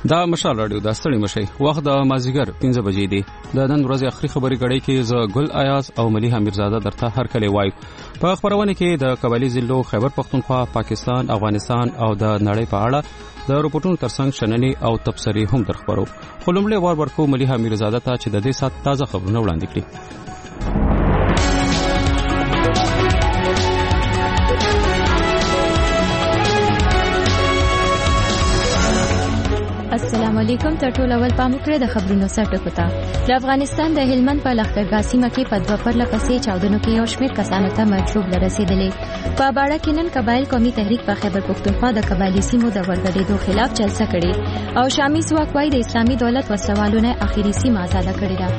دا مشال رادیو د ستړي مشي وخت د مازیګر 15 بجې دی. د نن ورځې اخري خبري غړي کې ز ګل ایاز او مليحه میرزاده درته هر کله وایو. په خبرونه کې د قبایلی ضلعو خیبر پختونخوا، پاکستان، افغانستان او د نړۍ په اړه د رپورټونو ترڅنګ شننې او تبصرې هم درخبرو. خلمړې ورکو مليحه میرزاده ته چې د دې سات تازه خبرونه وړاندې کړي. السلام علیکم. ټول اول پام وکړئ د خبرونو سرټکو ته. د افغانستان د هلمند په لښکرګاه سیمه کې په 2 پرله پسې چاودنو کې یو شمېر کسانو ته مطلوب رسیدلې. په باړه کې نن قبایل قومي تحریک په خیبر پختونخوا د قبایلی سیمو د ورګډېدو خلاف جلسه کړې او شامي ځواک وايي د اسلامي دولت وسوالونه اخیری سیمه آزاده کړې ده.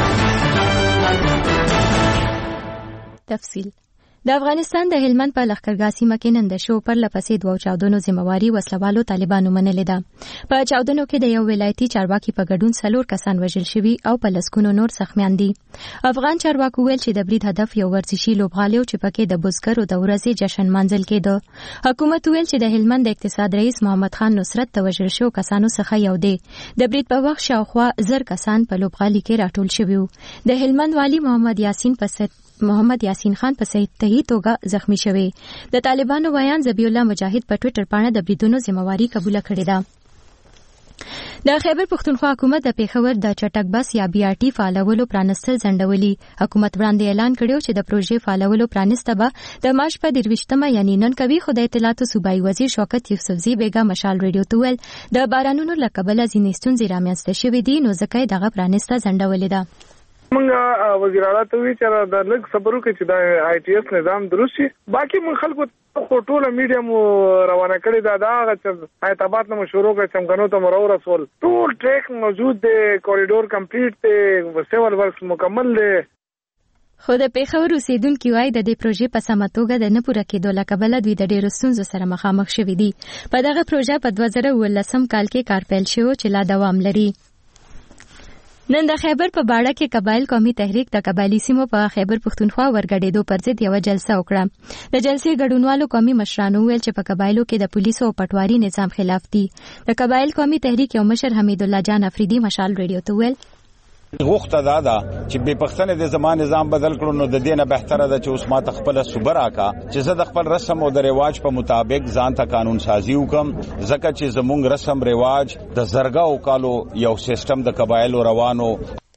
تفصیل د افغانستان د هلمند په لښکرګاه سیمه کې نن د شو پر لپسې 2 چاودنو ذمہواری وسلوالو طالبانو منلې ده. په چاودنو کې د یو ولایتي چارواکي په ګډون 4 کسان وژل شوي او په لسکونو نور زخمیان دي. افغان چارواکو ویل چې د برید هدف یو ورزشي لوبغالی چې پکې د بزګرو د ورځې جشن مانځل کېده. حکومت ویل چې د هلمند د اقتصاد رئیس محمد خان نصرت ته وژل شو کسانو څخه یو دی. د برید په وخت شاوخوا 1000 کسان په لوبغالي کې راټول شوي وو. د هلمند والی محمد یاسین خان په صحیح توګه زخمی شوی. د طالبانو بیان ذبیح الله مجاهد په ټوئیټر باندې د بریدونو ذمہواری قبول کړې ده. د خیبر پختونخوا حکومت د پیښور د چټک بس یا BRT فعالولو پرانستل ځنډولي. حکومت وړاندې اعلان کړو چې د پروژې فعالولو پرانسته به د مارچ په 23مه یعنی نن کوي. خدای اطلاعات صوبایي وزیر شوکت یوسفزي بیگا مشال ریډیو ته ویل د بارانونو لکبله ځینې ستونزې رامنځته شوې دي نو ځکه دغه پرانسته ځنډولې ده. منګه وزیر اعلی ته وی چې دا لږ صبرو کې چې دا ITS نظام درست شي. باقي من خلکو ټول میډیا مو روانه کړی دا چې ایتابات نو شروع کړ چمګنو ته مرو رسول ټول ټریک موجود دی، کوریډور کمپلیټ دی، سیول ورکس مکمل دی. خو د پیښور اوسیدونکو وايي د دې پروژې په سمه توګه د نه پوره کېدو لکبله دوی د ډېرو ستونزو سره مخامخ شوي دي. په دغه پروژه په 2019 کال کې کار پیل شو چې لا دوام لري. نن د خیبر په باړه کې قبایل قومي تحریک د قبایلی سیمو په خیبر پختونخوا ورګډېدو پر ضد یو جلسه وکړه. د جلسې ګډونوالو قومي مشرانو ویل چې په قبایلو کې د پولیسو او پټواري نظام خلاف دي. د قبایل قومي تحریک یو مشر حمید الله جان افریدي مشال ریډیو ته ویل غوښته دا چې به پښتنه د زمان نظام بدل کړو نو د دینه بهتره ده چې اوس ما تخپل صبر آکا چې زه د خپل رسم او د رواج په مطابق ځان ته قانون سازي وکم ځکه چې زمونږ رسم رواج د زرګاو کالو یو سیستم د قبایلو روانو.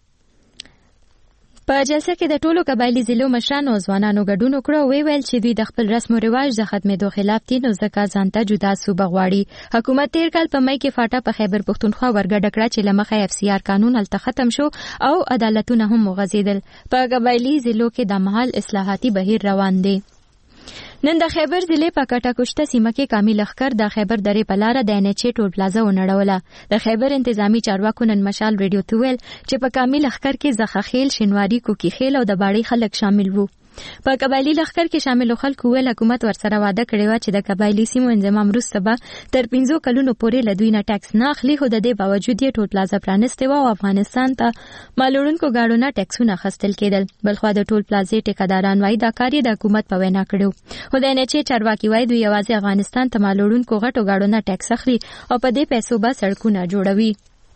په جلسه کې د ټولو قبایلی ضلعو مشرانو او ځوانانو ګډون وکړ او ویل چې دوی د خپل رسم او رواج د ختمېدو خلاف دي نو ځکه ځان ته جدا صوبه غواړي. حکومت تیر کال په مې کې فاټا په خیبر پختونخوا ورګډ کړه چې لمخه FCR قانون الته ختم شو او عدالتونه هم مغزیدل. په قبایلی ضلعو کې د مهال اصلاحاتي بهیر روان دی. نن د خیبر ضلع په کټاکوشته سیمه کې کامل لښکر د خیبر درې په لار د NH ټول پلازا ونړوله. د خیبر انتظامی چارواکو نن مشال ریډیو ته ویل چې په کامل لښکر کې زخخیل، شینواری، کوکی خیل او د باړې خلک شامل وو. په قبایلی لښکر کې شامل خلکو ویل حکومت ورسره وعده کړې و چې د قبایلی سیمو انضمام وروسته به تر 5 کلونو پورې له دوی نه ټیکس نه اخلي. خو د دې باوجود یې ټول پلازا پرانستې و او افغانستان ته مالوړونکو گاډو نه ټیکسونه اخیستل کېدل. بلخوا د ټول پلازې ټیکداران وايي دا کار یې د حکومت په وینا کړو. خو د NH چارواکي وايي دوی یوازې افغانستان ته مالوړونکو غټو گاډو نه ټیکس اخلي او په دې پیسو به سړکونه جوړوي.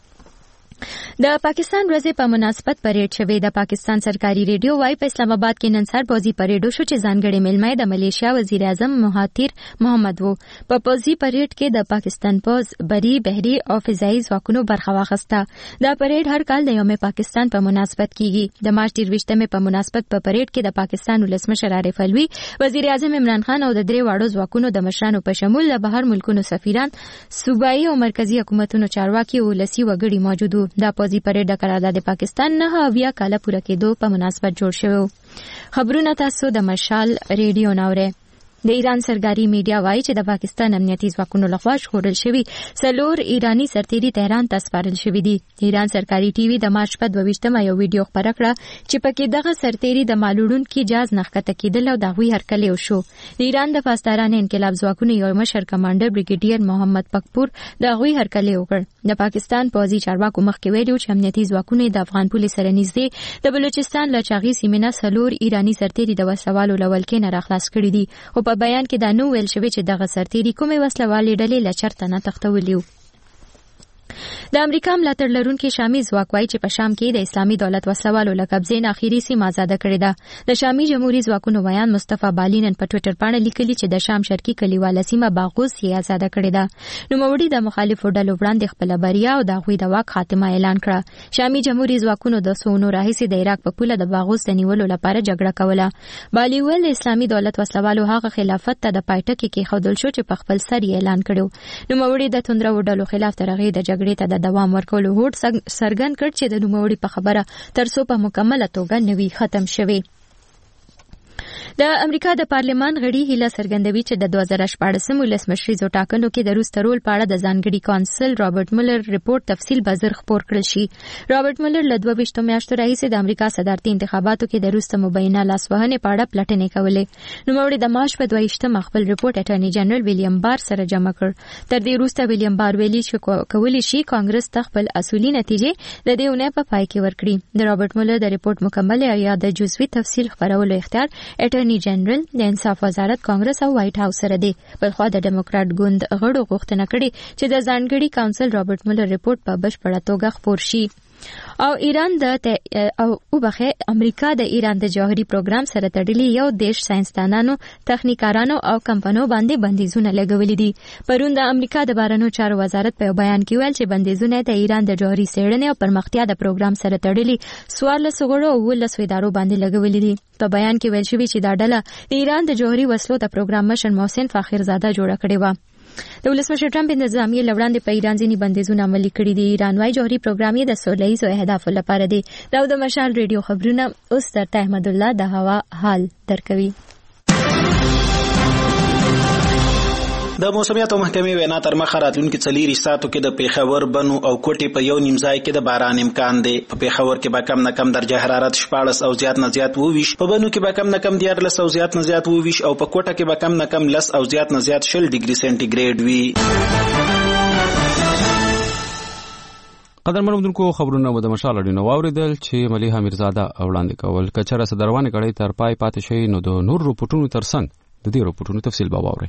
د پاکستان ورځې په مناسبت پریډ شوې. د پاکستان سرکاري ریډیو وايي په اسلام آباد کې نن سربازي پریډ شو چې ځانګړي ملمه د ملیشیا وزیر اعظم مهاتیر محمد وو. په پوزي پریډ کې د پاکستان پوز، بری، بحري او فضائي ځواکونو برخه واخیسته. دا پریډ هر کال د یوم پاکستان په مناسبت کیږي. د مارچ 23مې په مناسبت په پریډ کې د پاکستان ولسمشر عارف الوی، وزیر اعظم عمران خان او د درې واړو ځواکونو د مشرانو په شمول د بهر ملکونو سفیران، صوبایي او مرکزی حکومتونو چارواکي او ولسی وګړي موجود وو. دا پوزي پریډ د قرارداد پاکستان نه اویا کاله پوره کېدو په مناسبت جوړ شوی. خبرونه تاسو د مشال ریډیو ناوره. د ایران سرکاري میډیا وایي چې د پاکستان امنیتي ځواکونو لخوا ژغورل شوي 4 ایرانی سرتیري تهران ته سپارل شوي دي. ایران سرکاري ټي وي د مارچ په 22مه یو ویډیو خپره کړه چې پکې دغه سرتیري د مالوړونکو جاز نښکته کېدل او د هغوی هرکلی وشو. د ایران د پاسداران انقلاب ځواکونو یو مشر کمانډر بریګیډیر محمد پکپور د هغوی هرکلی وکړ. د پاکستان پوځي چارواکو مخکې ویلي چې امنیتي ځواکونه د افغان پولیس سره نږدې د بلوچستان له چاغي سیمې نه 4 ایرانی سرتیري د وسوالو لولکې نه راخلاص کړي دي. او په بیان کې دا نو ویل شوی چې دغه سرتیري کومې وسلوالې ډلې له چرته نه تښتولي وو. د امریکا ملاتړ لرونکي شامي ځواک وایي چې په شام کې د اسلامي دولت وسلوالو له قبضې نه اخیری سیمه آزاده کړې ده. د شامي جمهوریت ځواکونو ویان مصطفی بالی نن په ټوئیټر باندې لیکلي چې د شام شرقي کلیواله سیمه باغوس یې آزاده کړې ده. نوموړي د مخالفو ډلو وړاندې خپل بریا او د هغوی د واک خاتمه اعلان کړه. شامي جمهوریت ځواکونو د سونو راهیسې د عراق په پوله د باغوس د نیولو لپاره جګړه کوله. بالی ویل اسلامي دولت وسلوالو هغه خلافت ته د پایټکي کې خودل شو چې په خپل سر اعلان کړو. نوموړي د توندرو ډلو خلاف ترغه د جګړې ته د دوام ورکولو هوډ څرګند کړ چې د نوموړي په خبره ترڅو په مکمله توګه نوي ختم شوي. د امریکا د پارلمان غړي هیله څرګندوي چې د 2014 ولسمشریزو ټاکنو کې د روس ترول په اړه د ځانګړي کونسل رابرټ مولر ریپورت تفصیل به زر خپور کړل شي. رابرټ مولر له 22 میاشتو راهیسې د امریکا صدارتي انتخاباتو کې د روس ته مبینه لاسوهنې په اړه پلټنې کولې. نوموړي د مارچ په 22 خپل ریپورت اټارنی جنرال ویلیام بار سره جمع کړ. تر دې وروسته ویلیام بار ویلي چې کولی شي کانګرس ته خپل اصولي نتیجې د دې اونۍ په پای کې ورکړي. د رابرټ مولر د ریپورت مکمل یا د جزوي تفصیل خبرولو اختیار اټارنی جنرال د انصاف وزارت کانګرس او وایټ هاوس سره دی. بلخوا د ډیموکرات ګوند غړو غوښتنه کړې چې د ځانګړي کونسل رابرټ مولر ریپورت په بشپړه توګه خپور شي. او امریکا د ایران د جوهري پروګرام سره تړلي یو دیش ساينسدانانو، تخنیکارانو او کمپنیو باندې بندیزونه لګولي دي. پرون د امریکا د بهرنیو چارو وزارت په بیان کې ویل چې بندیزونه د ایران د جوهري څېړنې او پرمختیا د پروګرام سره تړلي 14 غړو او 19 ادارو باندې لګولي دي. په بیان کې ویل شوی چې دا ډله د ایران د جوهري وسلو د پروګرام مشر محسن فاخرزاده جوړه کړې و. د ولسمشر ټرمپ د نظامیې لوړاندې په ایران ځینې بندیزونه عملي کړي دي. ایران وايي جوهري پروګرام یې د سوله ییزو اهدافو لپاره دی. دا د مشال ریډیو خبرونه اوس درته احمد الله د هوا حال درکوي. د موسمیات محکمې وینا تر مخه راتلونکي 4 ساعتو کې د پیښور، بنو او کوټې په یو نیم ځای کې د باران امکان دی. په پیښور کې به کم نه کم درجه حرارت 14 او زیات نه زیات 20، په بنو کې به کم نه کم 14 او زیات نه زیات 20 او په کوټه کې به کم نه کم 10 او زیات نه زیات 20 ډیګري سنټیګریډ وي. قدرمنو دونکو خبرونه مو د مشال اړینو واوریدل چې ملیحه میرزاده وړاندې کول. کچره صدروانه غړي تر پای پاتې شي نو د نور رپورټونو ترڅنګ د دې رپورټونو تفصیل به واوري.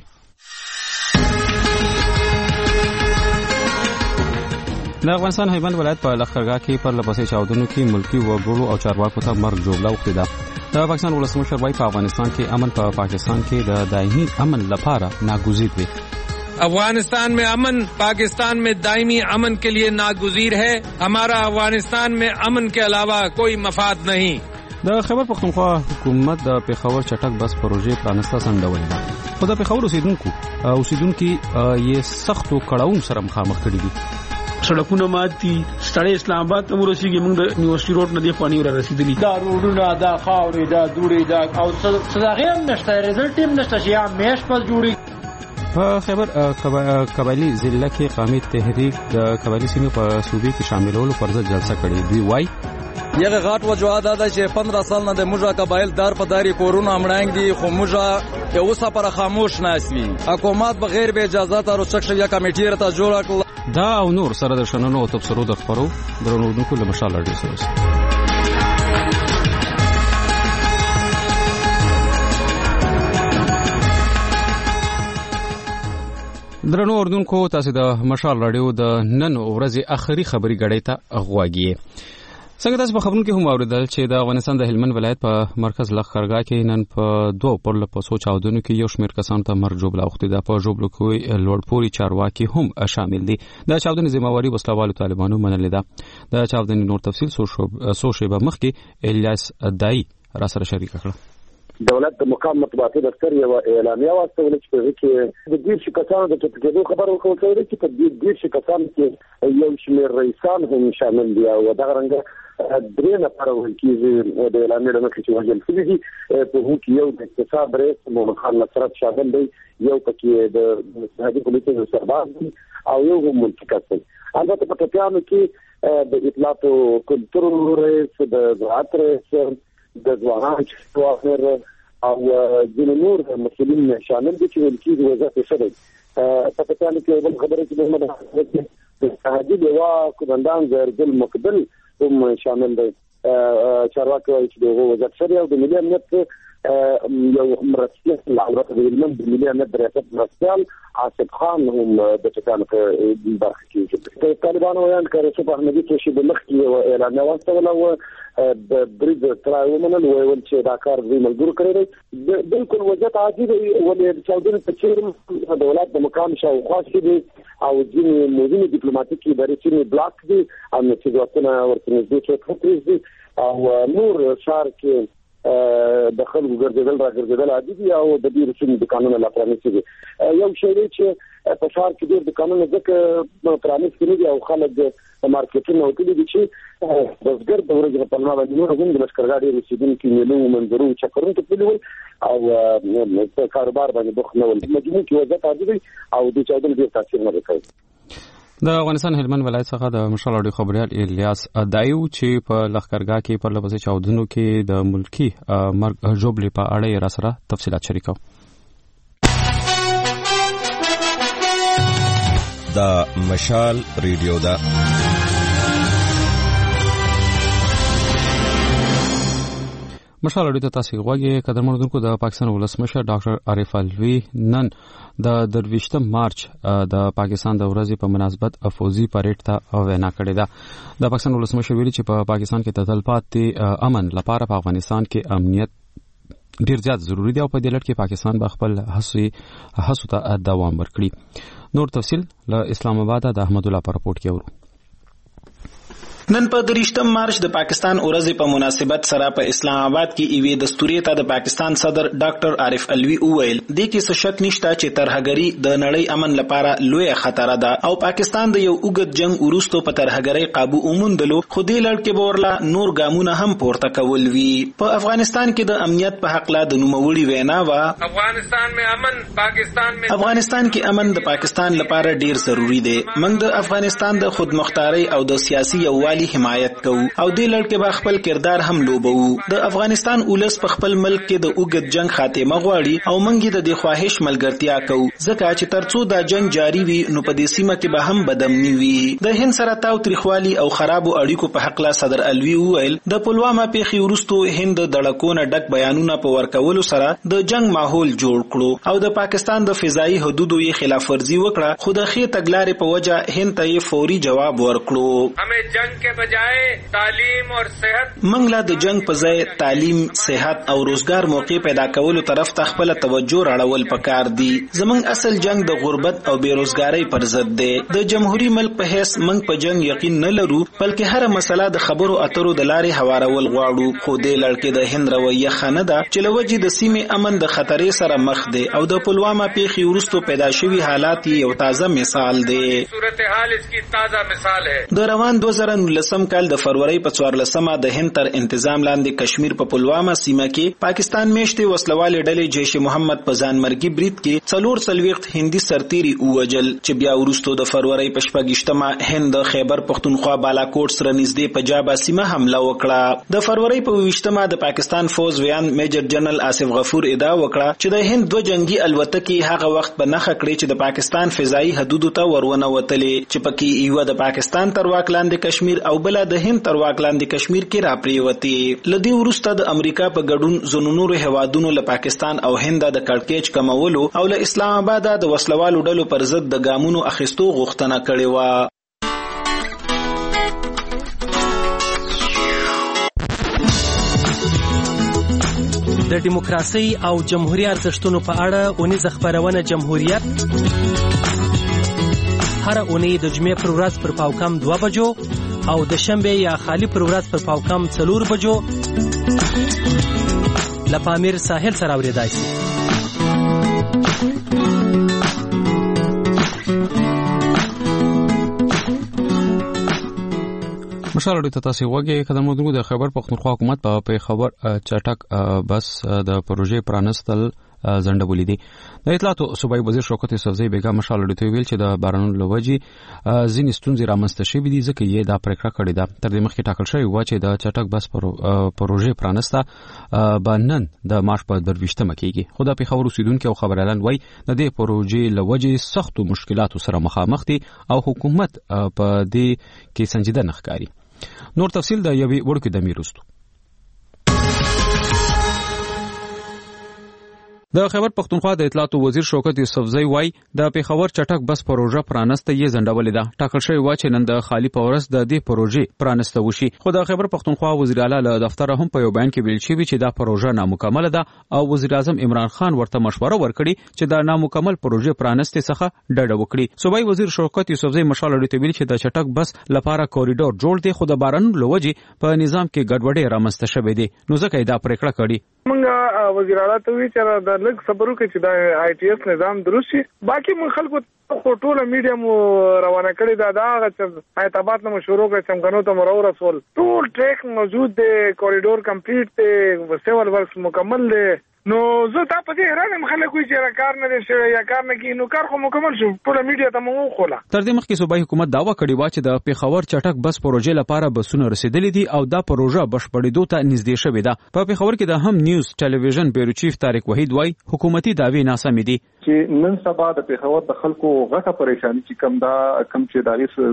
د افغانستان هلمند ولایت په لښکرګاه کې پر لپسې چاودنو کې ملکی وګړو او چارواکو ته مرګ جوړه وکړه ده. د پاکستان ولسمشر وايي په افغانستان کې امن په پاکستان کې د دایمي امن لپاره ناگزیر دی. افغانستان में अमन पाकिस्तान में दायमी अमन के लिए नागुज़ीर है. हमारा अफगानिस्तान में अमन के अलावा कोई मफाद नहीं. د خیبر پختونخوا حکومت د پیښور چټک بس پروژې پرانسته سندولې ده. خو د پیښور اوسیدونکو یې سختو کړاوونو سره مخامخ کړي دي. سړکونه ماتي، ستړي اسلام آباد ته ورسېږي، موږ د یونیورسيټي روډ نه دی خواني ور رسیدلی. دا روډونه، دا خاورې، دا دوړې، دا او څه هم نشته، ریزلټ هم نشته چې یا میش په جوړي. په خیبر قبایلی ضلع کې قومي تحریک د قبایلی سیمې په صوبې کې شاملولو پر ضد جلسه کړې. دوی وایي یغه غاټ وجوه دا چې 15 سال نه د موږ قبایل دار په داري کورونه امړانګي، خو موږ یو سفر خاموش ناسوي. حکومت بغیر به اجازه تر څخه یا کمیټې راته جوړ کړل. دا او نور سره د شننو او تبصرو د خبرو درنودونکو له مشال اړیو سره. درنو اردوونکو، تاسو د مشال رادیو د نن ورځې اخري خبري غړې ته غواګي. څنګه تاسو په خبرونو کې هم اوریدل چې د افغانستان د هلمند ولایت په مرکز لښکرګاه کې نن په 2 پر لپسو چاودنو کې یو شمېر کسان ته مرګ جوړه اوختي ده. په جوړلو کې لوړپوري چارواکي هم شامل دي. د چاودنې ذمہواری وسلوالو طالبانو منلې ده. د چاودنې نور تفصیل سو شیبه مخکې الیاس دای را سره شریک کړ. دولت د مقام مطبوعاتي دفتر یو اعلامیه واستوله چې په کې د دې شکایتونو د ټاکلو خبر ورکول چې په دې شکایتونو کې یو شمېر رئیسان هم شامل دي او دا څنګه درې نفر ولکې د اعلامیه د مخکې وجل فزي په هو کې یو د اقتصاد رئیس محمد خان نصرت شامل دی، یو پکې د سرحدي پولیسو سرباز دی او یو هم منتقد دی. البته په ټاکنو کې د اطلاعات او کلتور رئیس، د زراعت رئیس، د ځوانانو چوافر او د نور مسؤلین شامل دي چې ولکې د وزارت شری په ټاکنو کې بل خبره چې محمد د سرحدي لوا کمانډان زرګل مقبل هم شامل دي. چارواکي چې د وزارت شری او د ملي امنیت یو مرستیال العورت د هلمند د ملي امنیت د ریاست مرستیال عاصف خان هم د ټکانو په برخه کې د طالبانو ویان کړي چې په احمدي کې د مخ کې اعلان واستول او د بریج ترای ومنل ویل چې دا کار دوی ملګرو کړی دی بالکل وضعیت عادي دی ولې د چاودنې په څیر د دولت د مقام شاوخوا کې دي او ځینې مهمې ډیپلوماټیکي ادارې چې بلاک دي او چې دوستونه ورته نږدې چې دي او نور شهر کې د خلکو ګرځېدل را ګرځېدل عادي دي او د دې رسمي دکانونو لا پرانیستي دي یو شی دی چې په ښار کې ډېر دکانونه ځکه پرانیستي دي او خلک د مارکیټونو وتلي دي چې بزګر د ورځې په لمر باندې نور هم د لشکرګاډي رسیدونکو میلو منظرو چکرونو ته تللی او په کاروبار باندې بوخت نه ول مجموع کې وضعیت عادي دی او د چاودنې ډېر تاثیر نه کوي د افغانستان هلمند ولایت څخه د مشال اډیو خبريال الیاس دایو چې په لخرګاه کې پر لبسې چاودنو کې د ملکی مرګ جوبلی په اړه را سره تفصيلات شریکو د مشال ریډیو دا مشال اډیو تاسو غوږی قدر مندونکو د پاکستان ولسمشر ډاکټر عارف الوی نن د 23 مارچ د پاکستان د ورځې په مناسبت افوزي پریډ ته وینا کړې ده د پاکستان ولسمشر ویلي چې په پاکستان کې د تلپاتې امن لپاره په افغانستان کې امنیت ډیر زیات ضروری دی او په دې لړ کې پاکستان به خپل هڅو ته دوام ورکړي نور تفصيل له اسلام آباد د احمد الله پر رپورت کې ورو نن په 23 مارچ د پاکستان ورځې په مناسبت سره په اسلام آباد کې ایوي دستوري ته د پاکستان صدر ډاکټر عارف الوی وویل د کې څه شک نشته چې ترهګری د نړۍ امن لپاره لوی خطر ده او پاکستان د یو اوږد جنگ ورستو په ترهګری قابو اومندلو خو دې لړ کې بورلا نور ګامونه هم پورته کول وی په افغانستان کې د امنیت په حق لا د نوموړي وینا وا افغانستان کې امن د پاکستان لپاره ډیر ضروری دی موږ د افغانستان د خودمختاري او د سیاسي یووالي حمایت کوو او دې لړ کې به خپل کردار هم لوبو د افغانستان اولس په خپل ملک کې د اوږد جنگ خاتمه غواړي او موږ د خواهش ملګرتیا کوو ځکه چې ترڅو دا جنگ جاری وي نو په دې سیمه کې به هم بدامني وي د هند سره تاو تریخوالي او خرابو اړیکو په حق لا صدر الوی وویل د پلوامه پیښې ورستو هند د دړکونه ډک بیانونه په ورکولو سره د جنگ ماحول جوړ کړو او د پاکستان د فضائي حدودو یې خلاف ورزي وکړه خو د خې تګلارې په وجه هند ته یې فوري جواب ورکړو همې جنگ के बजाय तालीम और सेहत منګلا د جنگ په ځای تعلیم صحت او روزګار موقع پیدا کولو طرف ته خپل توجه راړول پکار دي زمنګ اصل جنگ د غربت او بیروزګاری پر ضد دی د جمهوریت ملک په هیڅ منګ په جنگ یقین نه لرو بلکې هر مسله د خبرو اترو د لارې هوارول غواړو خو د لړکې د هند رویه خنه ده چې لوجې د سیمې امن د خطرې سره مخ دی او د پلوامه پیښې ورستو پیدا شوی حالات یو تازه مثال دی صورتحال اسکی تازه مثال ہے د روان 2019 کال د فروری په 14مه د هند تر انتظام لاندې کشمیر په پلوامه سیمه کې پاکستان میشته وسلواله ډلې جیش محمد په ځانمرګي برید کې څلور څلويخت هندي سرتيري اوجل چې بیا ورستو د فروری په 28مه هند خیبر پختونخوا بالاکوټ سره نږدې پنجاب سیمه حمله وکړه د فروری په 20مه د پاکستان فوز ویان میجر جنرال آصف غفور ادعا وکړه چې د هند دوه جنگي الوتکې هغه وخت په نخښه کړې چې د پاکستان فضائي حدودو ته ورونه وتلې چې پکې یو د پاکستان تر واک لاندې کشمیر او بل د هند تر واک لاندې کشمیر کې را پریوتی لدی ورسته د امریکا په ګډون زونونور هوادونو له پاکستان او هند د کړکېچ کمولو او له اسلام آباد د وسلوالو ډلو پر ضد د ګامونو اخیستو غوښتنه کړې و د دیموکراسي او جمهوریت ارزښتونو په اړه اونیزه خبرونه جمهوریت هر اونۍ د جمعې پر ورځ پر پاوکم 2 بجو او د شنبه یا خالی پر ورځ پر پاوکم 4 بجو لپامیر ساحل سره اوریدای شي مشال اډیو تاسو وګورئ کله موږ د خیبر پختونخوا حکومت په خبر چټک بس د پروژې پرانستل زندبولې دي د اطلاعاتو صوبایي وزیر شوکت یوسفزئی بیگم مشال اډیو ته ویل چې د بارانونو لوجي ځینې ستونزې رامنځته شوې دي ځکه یې دا پریکړه کړې ده تر دې مخکې ټاکل شوی و چې د چټک بس پروژې پرانسته بنن د مارچ په 23مه کېږي خو د پیښور اوسیدونکو او خبريالان وایي د دې پروژې لوجي سختو مشکلاتو سره مخامخ دي او حکومت په دې کې سنجیده نه ښکاري نور تفصیل د یوې وړکې د میروستو د خیبر پختونخوا د اطلاعات وزیر شوکت یوسفزئی وای د پیښور چټک بس پروژه پرانسته یې ځنډولې ده. ټاکل شوی و چې نن د خالی پورس د دې پروژې پرانسته وشي. خو د خیبر پختونخوا وزیر اعلی له دفتر هم په یو بیان کې ویل شوی چې دا پروژه نامکمله ده او وزیر اعظم عمران خان ورته مشوره ورکړي چې دا نامکمل پروژې پرانسته څخه ډډه وکړي. صوبایي وزیر شوکت یوسفزئی مشال اړیته ویل چې د چټک بس لپاره کوریډور جوړ دی خو د بارانونو لوجې په نظام کې ګډوډي رامنځته شوې دي نو ځکه دا پریکړه کړې. موږ وزیر اعلی ته وی چې دا لږ صبر وکړي چې دا آی ټي ایس نظام درست شي. باقي موږ خلکو ټول میډیا مو روانه کړی دا چې ایتابات نو شروع کړ چمګنو ته مرو رسول ټول ټریک موجود دی کوریډور کمپلیټ دی سیول ورکس مکمل دی. نو زه تا په دې حیران یم خلکو چې کار نه دي شوی یا کار نه کی نو کار خو مکمل شو ټول میډیا ته مو خوله. تر دې مخکې صوبایي حکومت داوا کړی و چې د پیښور چټک بس پروژې لپاره بسونه رسیدلې دي او دا پروژه بشپړېدو ته نږدې شوې ده. په پیښور کې د هم نیوز ټلویزیون بیورو چیف طارق وحید وای حکومتي داوی ناسمې دي چې نن سبا د پیښور د خلکو غټه پریشانی چې کم چې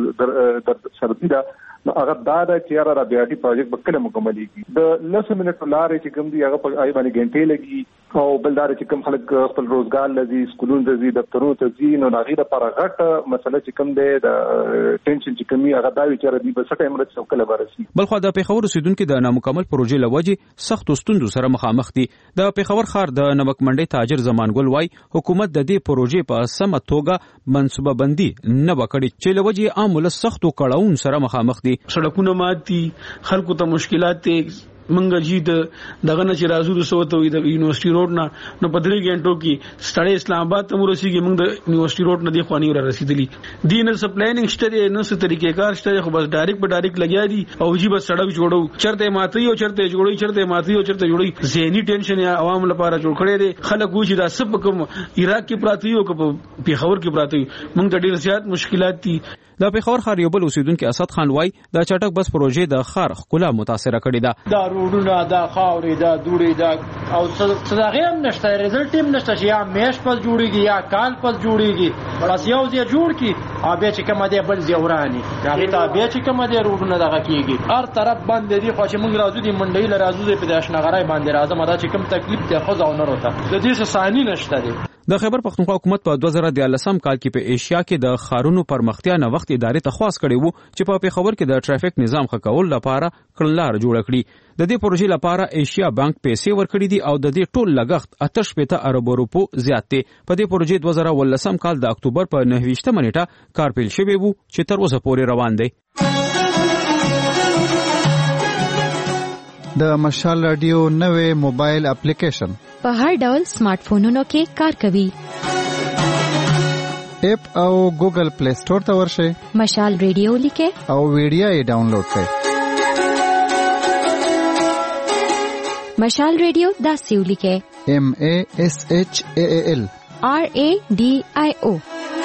دایس سردی دا هغه دا چې را بیاټي پروژیکټ بکله مکمل کیږي. د 10 منټ لارې چې کوم دی هغه په آی باندې غنټې لګي او بلدار چې کوم خلک خپل روزګار لذي سکولونو ته ځي دفترونو ته ځي نو هغه لپاره غټه مسله چې کوم دی د ټینشن چې کومي هغه دا ویچاره دی په څه ټایم راځي کله ورسي. بلخو د پیښور اوسیدونکو د نامکمل پروژې لوجې سخت ستوندو سره مخامخ دي. د پیښور ښار د نمک منډي تاجر زمانګل وای حکومت د دې پروژې په سمه توګه منصوبه بندي نه وکړي چې لوجې عامل سختو کړهون سره مخامخ دي. سړکونه ماتي خلکو ته مشکلات دي منګه جی دغه نه چې راځو د سوته وي د یونیورسيټي روډ نه نو په 3 غنټو کې ستړی اسلام آباد ته ورسیږي موږ د یونیورسيټي روډ نه دی خواني ور رسیدلی دي نه څه پلانینګ شته نه څه طریقې کار شته خو بس ډایرکټ لګیا دي او جی بس سړک جوړو چرته ماتي او چرته جوړي چرته ماتي او چرته جوړي ذهني ټینشن یا عوام لپاره جوړ کړي دي خلک وځي دا سب کوم عراق کې پراتی او په پیښور کې پراتی موږ د ډیر زیات مشکلات دي. د پیښور ښار یو بل اوسیدونکو اسد خان وای د چټک بس پروژې د ښار ښکلا متاثر کړې ده. دا روډونه دا خاورې دا دوړې دا او څه هم نشته ریزلټ هم نشته چې یا میش پس جوړیږي یا کال پس جوړیږي بس یو ځای جوړ کی ابه چې کوم دی بل ځورانی هغه ته ابه چې کوم دی روډونه دغه کیږي هر طرف باندې دی خو چې موږ راځو دی منډي ل راځو دی په داشنغرای باندې راځم دا چې کوم تکلیف ته خو ځاو نه وروته د دې څه ثاني نشته دی. د خیبر پختونخوا حکومت په 2013 کال کې په ایشیا کې د خارونو پرمختیا نه وخت ادارې ته خواست کړی وو چې په پیښور کې د ټرافیک نظام ښه کول لپاره کړنلار جوړ کړي. د دې پروژې لپاره ایشیا بانک پیسې ورکړي دي او د دې ټول لګښت 88 ارب روپو زیات دی. په دې پروژې 2013 کال د اکتوبر په 29 نیټه کار پیل شوی وو چې تر اوسه پورې روان دی. د مشال رادیو نوې موبایل اپلیکیشن په هر ډول سمارټ فونونو کې کار کوي. اپ او ګوګل پلی سٹور ته ورشئ مشال رادیو لیکه او ویډیو یې ډاونلوډ کړئ. مشال رادیو داسې ولیکه MASHAAL RADIO.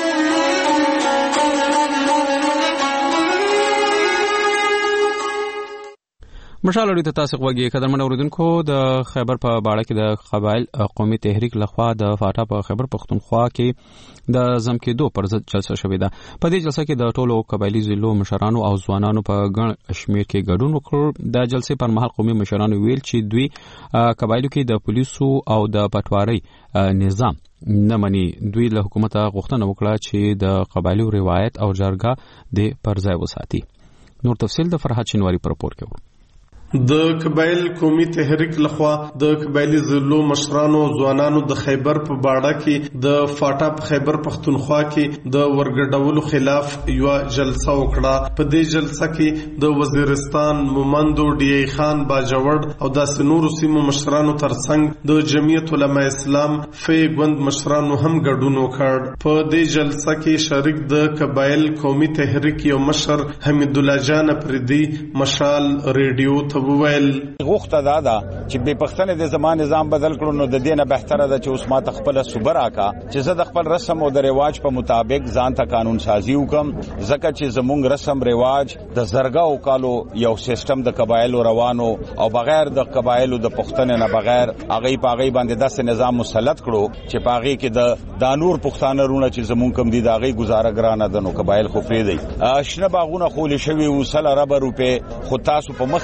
مشال اړیته تاسو غوږی قدرمن اوریدونکو د خیبر په باړه کې د قبایل قومي تحریک لخوا د فاټا په خیبر پختونخوا کې د زم کېدو پر ضد جلسه شوې ده. په دې جلسه کې د ټولو قبایلی ضلعو مشرانو او ځوانانو په ګڼ شمیر کې ګډون وکړ. د جلسې پر مهال قومي مشرانو ویل چې دوی قبایلو کې د پولیسو او د پټوارۍ نظام نه مني. دوی له حکومت غوښتنه وکړه چې د قبایلو روایت او جرګه د پر ځای وساتي. نور تفصیل د فرحت شینواری پر راپور کې. د قبایل قومي تحریک لخوا د قبایلی ضلعو مشرانو ځوانانو د خیبر په باړه کې د فاټا په خیبر پختونخوا کې د ورګډولو خلاف یو جلسه وکړه. په دې جلسه کې د وزیرستان مومندو ډی ای خان باجوړ او د سنورو سیمو مشرانو ترڅنګ د جمعیت علماء اسلام فی ګوند مشرانو هم ګډون وکړ. په دې جلسه کې شریک د قبایل قومي تحریک یو مشر حمید الله جان پردي مشال ریډیو وویل غوښته دا چې به پښتنه د زمان نظام بدل کړو نو د دینه بهتره ده چې اوس ما تخپل صبر آکا چې زه د خپل رسم او د رواج په مطابق ځان ته قانون سازي وکم ځکه چې زمونږ رسم رواج د زرګاو کالو یو سیستم د قبایلو روانو او بغیر د قبایلو د پښتنه نه بغیر هغه پاغي باندې داسې نظام مسلط کړو چې پاغي کې د دانور پښتانه رونه چې زمونږ کم دي دا غي گزاره ګرانه ده نو قبایل خو پری دی. شنه باغونه خولې شوی وسله رب روپے خو تاسو په مخ کې دی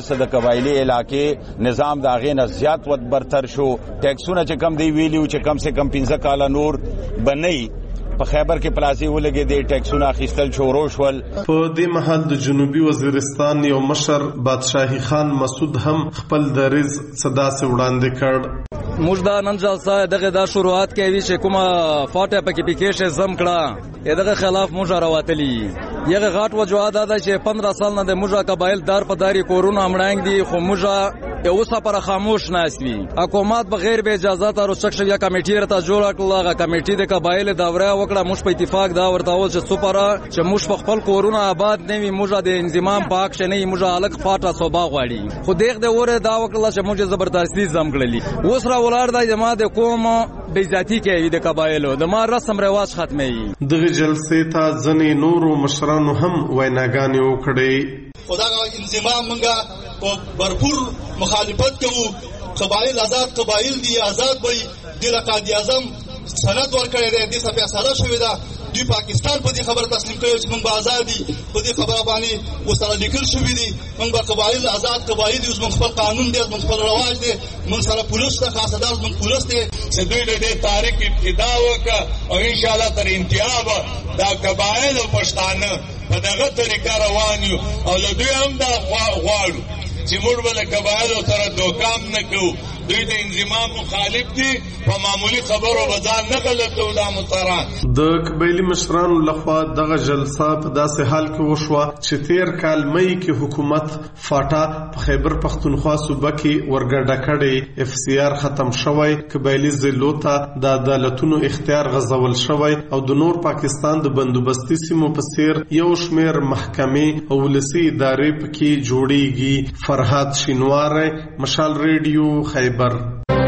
څه د قبایلی علاقې نظام د هغې نه زیات ود برتر شو. ټیکسونه چې کم دی ویلیو چې کم سے کم 15 کاله نور بنئ په خیبر کې پلازي ولګي د ټیکسونه اخیستل شروع شول. په دې مهال د جنوبي وزیرستان یو مشر بادشاهي خان مسعود هم خپل دریز صدا سره وړاندې کړ. موږ دا نن جلسه دغه شروعات کوي چې کومه فاټه پکې پکېشه زم کړه دغه خلاف موږ راوتلی. یغه غاټ وجواد دا چې 15 سال نه د موږ قبایل دار په داري کورونا امړنګ دي خو موږ اوسه پر خاموش ناسوي. حکومت بغیر به اجازه تر څخه یا کمیټې رته جوړ کړل. هغه کمیټې د قبایل دوره وکړه. موږ په اتفاق دا ورته و چې سپاره چې موږ په خپل کورونا آباد نه وي موږ د انضمام پاک شنه موږ الګ فاټه صوبا غواړي. خو دغه د وره دا وکړه چې موږ زبردستی زم کړلی. اوس را ولار د جماعت کوم بیزاتی کوي د قبایلو د ما رسم رواج ختمي. دغه جلسې ته ځنې نورو مشرانو هم ویناګانې وکړې. خدای انضمام منګه په برپور مخالفت کوو. قبایل آزاد قبایل دي آزاد وي. د قائد اعظم سند ورکړی دی د څه فیصله شوې ده. دوی پاکستان په دې خبر تسلیم کړي چې موږ به آزاد دي. په دې خبره باندې وسره لیکل شوې دي موږ به قبایل آزاد قبایل دي. موږ خپل قانون دی موږ خپل رواج دی موږ سره پولیس ته خاصه دار موږ پولیس دی چې دوی د تاریخ ابتدا وکړه او ان شاء الله تر انتها به دا قبایل او پښتانه په دغه طریقه روان یو او له دوی هم دا غواړو چې موږ به له قبایلو سره دوکام نه کوو. دوی د انضمام مخالف دي په معمولی خبرو به ځان نه غلطوي. دا متران د قبایلي مشرانو لخوا دغه جلسه په داسې حال کې وشوه چې تیر کال مئی کې حکومت فاټا په خیبر پختونخوا صوبه کې ورګډه کړې. اف سی آر ختم شوی. قبایلي ضلعو ته د عدالتونو اختیار غځول شوی او د نور پاکستان د بندوبستي سیمو په څیر یو شمیر محکمې او ولسي ادارې پکې جوړیږي. فرهاد شینواری، مشال ریډیو، خیبر.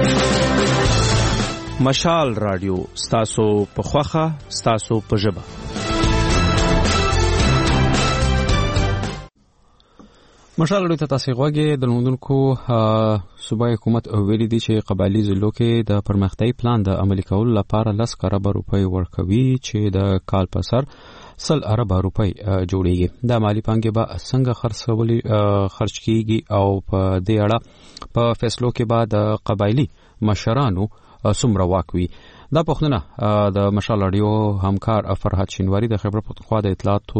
مشال رادیو ستاسو په خوخه ستاسو په ژبه. مشال رادیو ته تاسو غوږی د لوندونکو صوبای حکومت ویلي دي چې قبایلی ضلعو کې د پرمختیايي پلان د عملي کولو لپاره 10 کروڑ روپۍ ورکوي چې د کال په سر 100 ارب روپۍ جوړیږي. د مالی پانګې به څنګه خرج کیږي او په دې اړه په فیصلو کې به د قبایلی مشرانو څومره واک وي. دا پوښتنه د مشال رادیو همکار فرهاد شینواری د خیبر پختونخوا د اطلاعاتو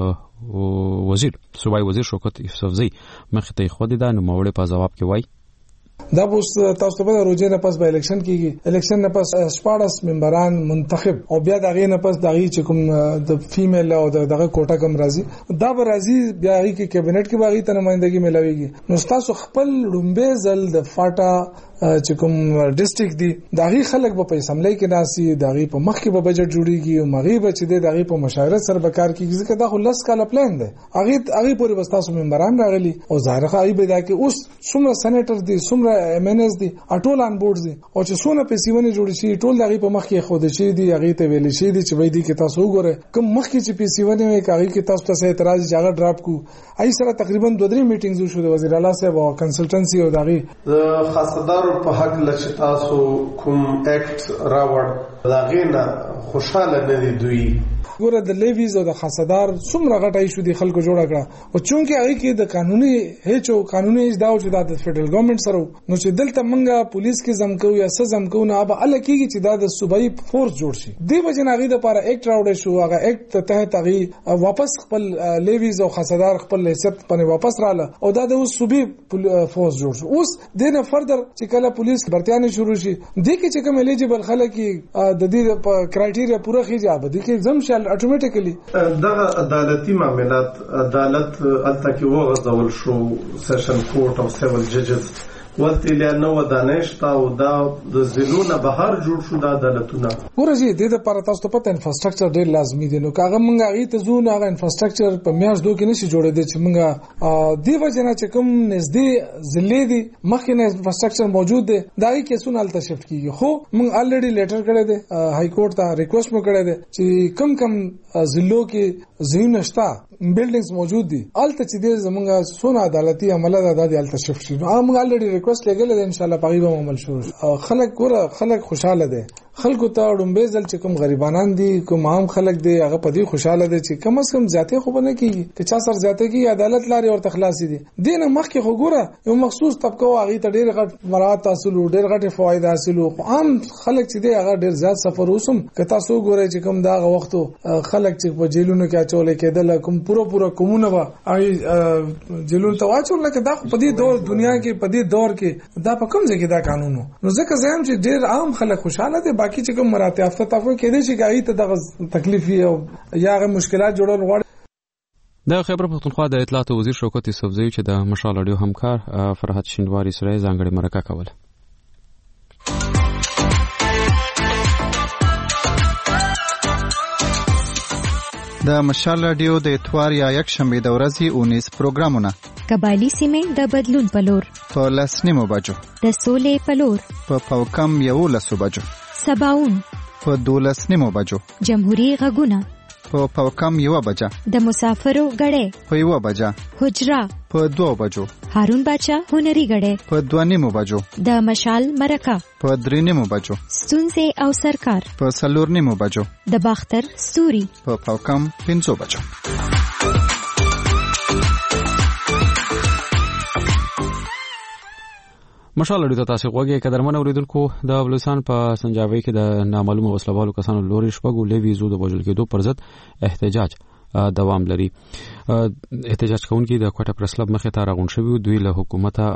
د وزیر صوبای وزیر شوکت یوسفزئی مخ ته خو د نوموړي په جواب کې وایي دا اوس تاسو ته روزه نه پس به الیکشن کیږي. الیکشن نه پس 14 ممبران منتخب او بیا دغه نه پس دغه چې کوم د فیمیل او دغه کوټه کم راځي دا به راځي بیا هغه کې کابینټ کې باغی ته نمائندګي ملاويږي. نو تاسو خپل لومبه زل د فاټا چې کوم ډیسټریکټ دی دغه خلک په اسمبلی کې ناسي دغه په مخ کې به بجټ جوړیږي او مغرب چې دغه په مشاورت سره به کار کیږي ځکه دا خو لاس کاله پلان دی. هغه پورې بستاسو ممبران راغلي او ظاهر خای به دا کې اوس څومره سېنیټر دي څومره ایم ان اس دي ټول ان بورډ دي او چې څونه پیسې ونی جوړ شي ټول دغه په مخ کې خود شي دي هغه ته ویل شي دي چې وای دي کې تاسو وګوره کوم مخ کې چې پیسې ونی وي هغه کې تاسو ته اعتراض جګړه ډراپ کو. ای سره تقریبا 2-3 میټینګز شو د وزیر اعلی صاحب او کنسلټنسي او دغه خاصدار په حق لچ تاسو کوم اکټ راوړ داغینا خوشاله نه دي دوی ګوره د لیویز او د خاصدار څومره غټای شو دي خلکو جوړه کړه او چونکه هغه کې د قانوني هیڅ قانوني اجدا او چې د فدرل ګورنمنت سره نو چې دلته منګه پولیس کې زمکو یا سزمکو نه اب ال کېږي چې د صوبایي فورس جوړ شي. دی وجناغي د لپاره اکټ راوړی شو هغه اکټ ته تحت هغه واپس خپل لیویز او خاصدار خپل حیثیت پنه واپس رااله او دا د صوبي فورس جوړ شو. اوس دنه فردر چې کله پولیس برتیانه شروع شي د کې چې کوم الیجیبل خلک د دې کرایټیریا پوره خېږي به د کې زم شال اتوماتیکلی دغه عدالتي معاملات عدالت التکی وغځول شو سیشن کورټ او سیول ججز ولته لانه ودانشتا او دا د زلونه بهر جوړ شو د عدالتونه ورځي د لپاره تاسو ته پته انفراستراکچر ډیر لازمي دي. نو کاغه مونږه غي ته زونه هغه انفراستراکچر په میاش دوه کې نشي جوړېدل چې مونږه دی وجنه چې کوم نږدې ضلع دي مخکې انفراستراکچر موجود دی دای کې سونه الته شفت کیږي. خو مونږ الریډي لیټر کړی دی های کورټ ته ریکوست مو کړی دی چې کم ضلعو کې زین نشتا بلډینګز موجود دي الته چې زمونږه سونه عدالتي عمله د الته شفت شي. موږ الریډي ریکوست لګل دي ان شاء الله پغیبه عمل شروع. خلک ګوره خلک خوشاله دي خلکو ته ډومبه ځل چې کوم غریبانان دي کوم عام خلک دي هغه په دې خوشاله دي چې کم از کم ذاته خو نه کیږي چې چا سر ذاته کی عدالت لاري او تخلاصي دي دین مخکې خو ګوره یو مخصوص طبقه هغه ته ډېر غټ مراد حاصل ډېر غټ فواید حاصل عام خلک چې دي هغه ډېر زیات سفر وسم که تاسو ګورئ چې کوم دا وختو خلک چې په جیلونو کې اچول کېدل کوم پوره کومونه وا جیلونو ته واچول نه دا په دې دور دنیا کې په دې دور کې دا په کوم ځای کې دا قانونو نو ځکه زم چې ډېر عام خلک خوشاله دي باقي چې کوم مراتب افته تاسو کې دي چې غاړي ته د تکلیف او یا غو مشکلات جوړول غواړي د خیبر پختونخوا د اطلاعات وزیر شوکت یوسفزئی چې د مشال اډیو همکار فرحت شینواری سره ځانګړي مرکه کوله. د مشال رادیو د اتوار یا یک شنبه د ورځې 19 پروګرامونه قبایلی سیمې د بدلون پلور په لسنیمو بجو د سولې پلور په پاوکم یو لسو بجو سباون په 12 نیمو بجو جمهوریت غږونه په پاوکم یو بجا د مسافرو غړې په یو بجا حجرا په 2 بجو هارون بچا هنري غړې په 2 نیمو بجو د مشال مرکه په 3 نیمو بجو ستونزې او سرکار په 4 نیمو بجو د باختر ستوري په پاوکم 5 بجو. مشال اډیو ته تاسو غوږی قدرمن اوریدونکو د بلوچستان په سنجاوي کې د نامعلومه وسلوالو کسانو لوري شپږو لوي زو د وژل کېدو پر ضد احتجاج دوام لري. احتجاج کوونکي د کوټه پریس کلب مخې ته راغون شوي دوی له حکومت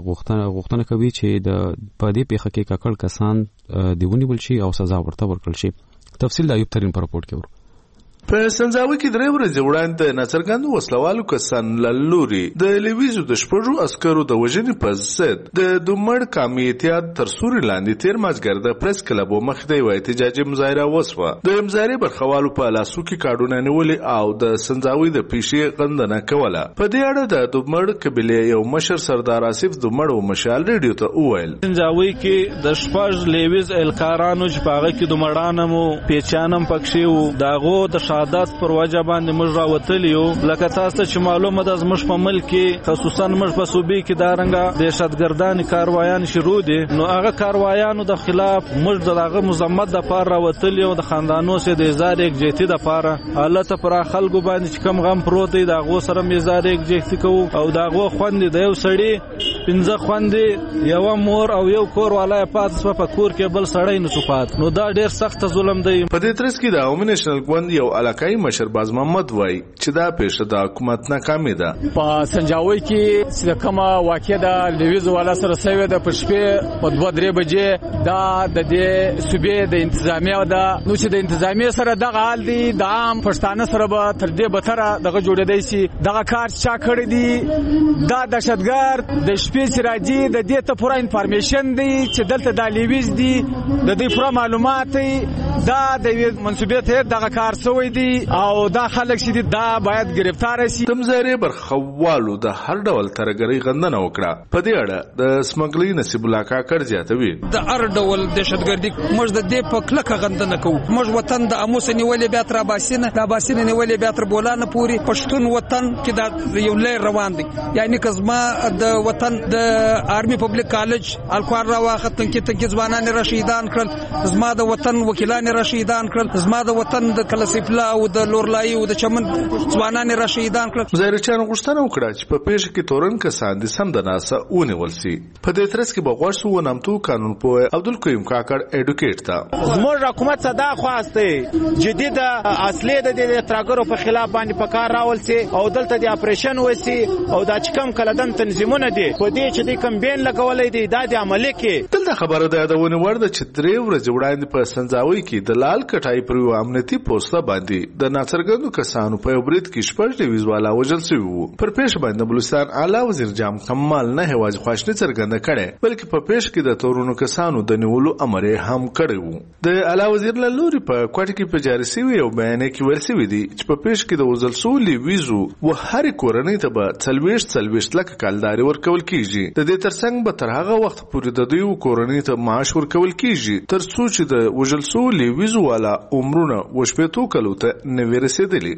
غوښتنه کوي چې د پدې پیښه کې ککړ کسان دیونی بل شي او سزا ورته ورکړل شي. تفصیل د ایوب ترين په راپورټ کې ورو. په سنځاوي کې درې ورځې وړاندې ناڅرګندو وسلوالو کسان لوري د لویزو د شپږو عسکرو د وژنې په ضد د دومړ قومي اتحاد تر سوري لاندې تیر مازګر د پریس کلب مخ دی وای احتجاجي مظاهره وسوه. د مظاهرې برخوالو په لاسو کې کارډونه نیولې او د سنځاوي د پیښې غندنه کوله. په دې اړه د دومړ قبيله یو مشر سردار آصف دومړ او مشال ریډیو ته وویل سنځاوي کې د شپږ لیویز الکارانو چې پاغه کې دومړانمو پیچانم پکښې وو داغو د شهادت پر وجه باندې موږ راوتلیو لکه تاسو چې معلومه ده زموږ په ملک کې خصوصا موږ په صوبې کې دا رنګه دهشتګردان کاروایان شروع دي نو هغه کاروایانو د خلاف موږ دغه مزمت د پار راوتلیو د خاندانو سره د ازار یک جهتي د پاره حالت پر خلکو باندې چې کم غم پروت دی دغه سره میزار یک جهتي کو او دغه خوندې د یو سړی 15 خوندې یو مور او یو کور والا پاتې په کور کې بل سړی نه صفات نو دا ډیر سخت ظلم دی. په دې ترڅ کې د عوامي نېشنل ګوند یو علاقائی مشر باز محمد وای چې دا پیښه د حکومت ناکامي ده. په سنجاوي کې چې کومه واقعه د لویزو والا سره سوي د پښپې په 2-3 بجې دا د دې صوبې د انتظامیه دا نو چې د انتظامیه سره دغه حال دی د عام پښتانه سره به تر دې بتره دغه جوړېدای شي دغه کار چا کړی دی دا دهشتګرد د شپې سراجي د دې ته پوره انفارمیشن دی چې دلته د لویز دی د دې پوره معلومات دا د منسوبیت دغه کار سوی دی او دا خلک چې دا باید گرفتار شي. تمزاري برخوالو د هر ډول ترګری غندنه وکړه. په دې اړه د سمګلی نصیب الله کاکړ زیاتوي د هر ډول دهشتګردي موږ د دې په کلکه غندنه کوو. موږ وطن د اموس نیولې بیا تر باسینه د باسینه نیولې بیا تر بولانه پوری پښتون وطن کې دا یو لې روان دي یعنی کزما د وطن د آرمي پبلک کالج الکوار را واختن کې ځوانان رشیدان کړل زما د وطن وکیلان رشیدان کړل زما د وطن د کلسفلا او د لورلای او د چمن ځوانان رشیدان کړل. مظاهرچیانو غوښتنه وکړه چې په پیښه کې تورن کسان دي سم د ناسه ونیول شي. په دې ترڅ کې بغوښ سو نامتو قانون پوه عبدالقیوم کاکړ اډوکیټ تا زموږ حکومت صدا خواسته جدید اصلي د ترګرو په خلاف باندې په کار راول سي او دلته د اپریشن وسی او د چکم کلدن تنظیمونه دي په دې چې د کمبین لګولې دي د عملي کې دلته خبره ده د ونی ورده چې درې ورځې وړاندې په سنځاوي کې د لال کټای پر یو امنیتي پوسټه باندې د ناڅرګندو کسانو په برید کې شپږ لویز والا وژل شوی وو. پر پیښه باندې بلوچستان اعلی وزیر جام کمال نه هواج خواشنی څرګنده کړي بلکې په پیښه کې د تورونو کسانو د نیولو امر هم کړی وو. د اعلی وزیر لوري په کوټه کې په جاري شوی او بیان کې ورسې وی دي چې په پیښه کې د وژل شوی لویزو و هر کورنۍ ته به 40 لک کالداري ورکول کیږي. د دې ترڅنګ به تر هغه وخت پورې د دوی کورنۍ ته معاش ورکول کیږي تر څو چې د وژل شوی لویزو والا عمرونه وشپېتو کلو ته نه ورسېدلی.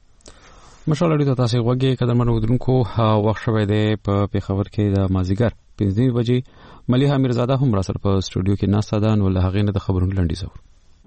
مشال اډیو ته تاسو غوږی قدرمن اوریدونکو وخت شوی دی په پیښور کې د مازیګر 15 بجې ملیحه میرزاده هم را سره په سټوډیو کې ناسته ده، نو له هغې نه د خبرونو لنډیز اورو.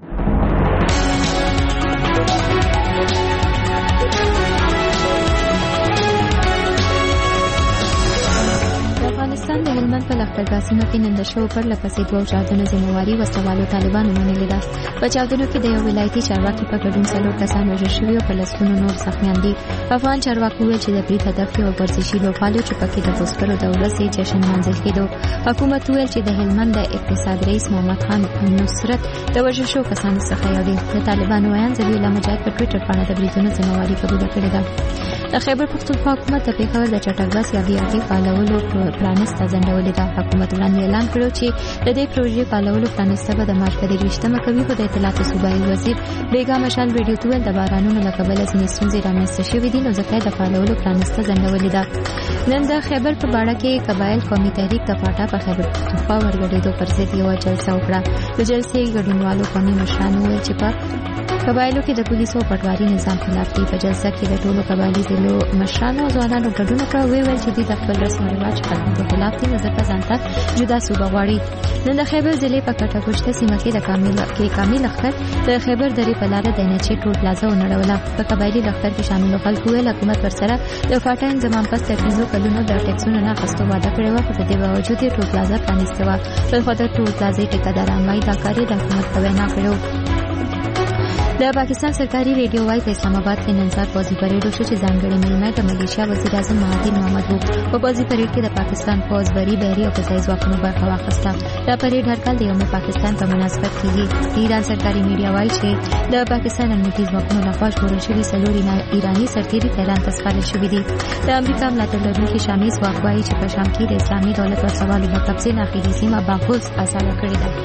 افغانستان د هلمند په لښکرګاه سیمه کې نن د شوو پرله پسې 2 چاودنو ذمہواري وسوالو طالبانو منلې ده. په چاودنو کې د یو ولایتي چارواکي په ګډون 4 کسان وژل شوي او په لسګونو نور زخمیان دي. افغان چارواکو وویل چې د برید هدف یو ورزشي لوبغالو چې پکې د بزګرو د ورځې جشن لمانځل کېدو. حکومت وویل چې د هلمند د اقتصاد رئیس محمد خان نصرت د وژل شوو کسانو څخه یو دی. د طالبانو ویاند ذبیح الله مجاهد په ټویټر باندې د بریدونو ذمہواري قبوله کړې ده. د خیبر پختونخوا حکومت د پېښور د چټک بس یا BRT فعالولو پرانسته ځنډولې ده. حکومت وړاندې اعلان کړو چې د دې پروژې فعالولو پرانسته به د مارچ په 23مه کوي، خو د اطلاعاتو صوبایي وزیر بیګا مشال رادیو ته ویل د بارانونو له کبله ځینې ستونزې رامنځته شوې دي، نو ځکه د فعالولو پرانسته ځنډولې ده. نن د خیبر په باړه کې قبایل قومي تحریک د پاټا په خیبر پختونخوا ورګډېدو پر ضد یوه جلسه وکړه. د جلسې ګډونوالو قومي مشرانو وویل چې په قبایلو کې د پولیسو پټواري نظام خلاف دي. په جلسه کې د ټولو قبایلي ضلعو مشرانو او ځوانانو ګډون وکړ. ویل چې دوی د خپل رسم او رواج خلکو خلاف دي، نو ځکه ځان ته جدا صوبه غواړي. نن د خیبر ضلع په کټه کوشته سیمه کې د کامل اختر د خیبر درې په لاره د NH ټول پلازا ونړوله. په قبایلي لښکر کې شاملو خلکو ویل حکومت ورسره د فاټا انضمام پس تر 15 کلونو د ټیکسونو نه اخیستو وعده کړې وه، خو په دې باوجود یې ټول پلازا پرانیستې وه. بلخوا د ټول پلازې ټیکهداران وایي دا کار یې د حکومت په وینا کړی و. د پاکستان سرکاري ریډیو وايي په اسلام آباد کې نن سهار پوځي پریډ وشو چې ځانګړي مېلمه د ملیشیا وزیر اعظم مهاتیر محمد وو. په پوځي پریډ کې د پاکستان پوځ بري بحري او فضايي ځواکونو برخه واخیسته. دا پریډ هر کال د یوم پاکستان په مناسبت کېږي. ایران سرکاري میډیا وايي چې د پاکستان امنیتي ځواکونو لخوا ژغورل شوي 4 ایراني سرتیري تهران ته سپارل شوي دي. د امریکا ملاتړ لرونکي شامي ځواک وايي چې په شام کې د اسلامي دولت وسوالو د قبضې نه اخري سیمه باغوز آزاده کړې ده.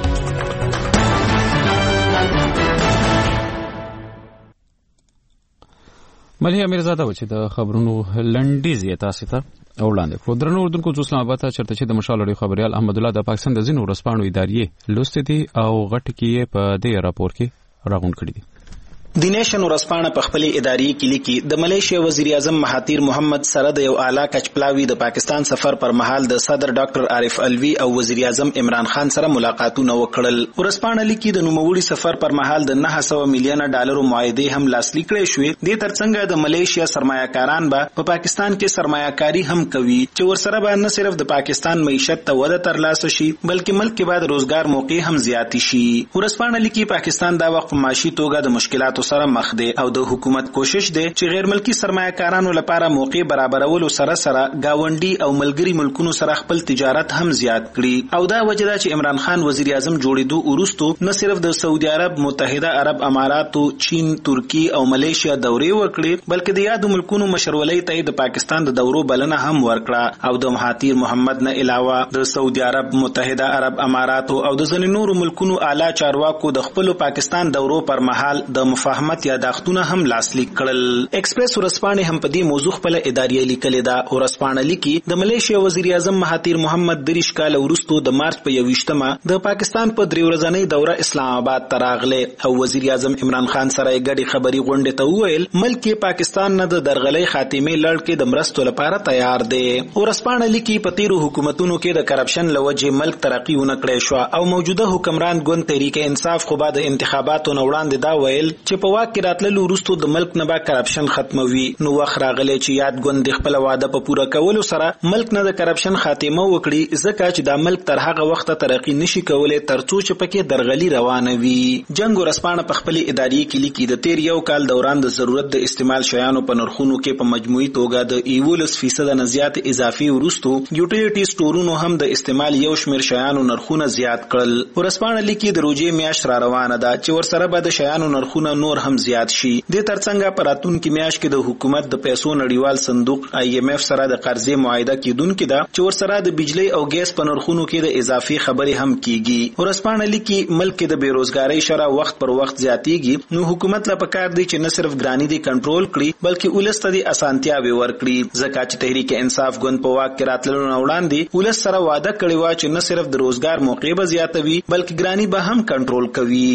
ملیحه میرزاده و چې د خبرونو لنډیز یې تاسو ته وړاندې کړو. درنو اردوونکو اسلام آباد ته چرته چې د مشال اړیو خبريال احمد الله د پاکستان د ځینو ورځپاڼو ادارې لوستې دي او غټ کې په دې راپور کې راغون کړی دي. د نیشن ورځپاڼه په خپل اداري کې لیکي د ملیشیا وزیر اعظم مهاتیر محمد سره د یو اعلی کچپلاوي د پاکستان سفر پر مهال د صدر ډاکټر عارف الوی او وزیر اعظم عمران خان سره ملاقاتونه وکړل. ورځپاڼه لیکي د نوموړي سفر پر مهال د 900 میلیون ډالرو معاهده هم لاسلیک کړې شوې. د ترڅنګ د ملیشیا سرمایه‌کاران په پاکستان کې سرمایه‌کاري هم کوي چې ورسره به نه صرف د پاکستان معیشت ته وده ترلاسه شي بلکې ملک کې بعد روزګار موقع هم زیات شي. ورځپاڼه لیکي پاکستان دا وخت په معاشي توګه د مشکلاتو سره مخ دی او د حکومت کوشش دی چې غیر ملکی سرمایه‌کارانو لپاره موقع برابرولو سره سره گاونډي او ملګری ملکونو سره خپل تجارت هم زیات کړي. او دا وجه ده چې عمران خان وزیر اعظم جوړېدو وروسته نه صرف د سعودي عرب، متحده عرب اماراتو، چین، ترکی او ملیشیا دورې وکړي بلکې د یادو ملکونو مشرولۍ ته د پاکستان د دورو بلنه هم ورکړه. او د مهاتیر محمد نه علاوه د سعودي عرب، متحده عرب اماراتو او د ځینو نورو ملکونو اعلی چارواکو د خپل پاکستان دورو پر مهال د مفاهمت یاداښتونه هم لاسلیک کړل. ایکسپریس ورځپاڼه هم په دې موضوع خپل اداري لیکلې ده. ورځپاڼه لیکي د ملیشیا وزیر اعظم مهاتیر محمد 30 کال وروسته د مارچ په 21مه د پاکستان په 3 ورځنۍ دوره اسلام آباد ته راغله او وزیر اعظم عمران خان سره ګډي خبري غونډه ته وویل ملک پاکستان نه د درغلۍ خاتمه لړ کې د مرستو لپاره تیار دی. ورځپاڼه لیکي په تیرو حکومتونو کې د کرپشن لوجه ملک ترقی ونه کړې شو او موجوده حکمران ګوند تحریک انصاف خو بعد انتخاباتو نه وړاندې دا ویل چې په واک کې راتللو وروسته د ملک نه با کرپشن ختموي. نو وخت راغلی چې یاد ګوند خپل وعده په پوره کولو سره ملک نه د کرپشن خاتمه وکړي ځکه چې دا ملک تر هغه وخت ترقی نشي کولای ترڅو چې پکې درغلي روانه وي. جنگ ورځپاڼه په خپل اداري کې لیکي د تیر یو کال دوران د ضرورت د استعمال شیانو په نرخونو کې په مجموعي توګه د 11% نه زیات اضافي وروسته یوټیلیټي سټورونو هم د استعمال یو شمېر شیانو نرخونه زیات کړل. ورځپاڼه لیکي د روزي میاشت را روانه ده چې ورسره به د شیانو نرخونه نور هم زیات شي. د ترڅنګ په راتلونکي میاشت کې د حکومت د پیسو نړیوال صندوق IMF سره د قرضې معاهده کیدونکې ده چې ورسره د بجلی او ګیس په نرخونو کې د اضافي خبرې هم کیږي. ورځپاڼه لیکي ملک کې د بیروزګاری شرح وخت پر وخت زیاتیږي نو حکومت لا پکار دی چې نه صرف ګرانی دي کنټرول کړي بلکې ولست دي اسانتیاوي ورکړي ځکه چې تحریک انصاف ګوند په واک کې راتللو نه وړاندې ولست سره وعده کړی و چې نه صرف د روزګار موقع به زیاتوي بلکې ګرانی به هم کنټرول کوي.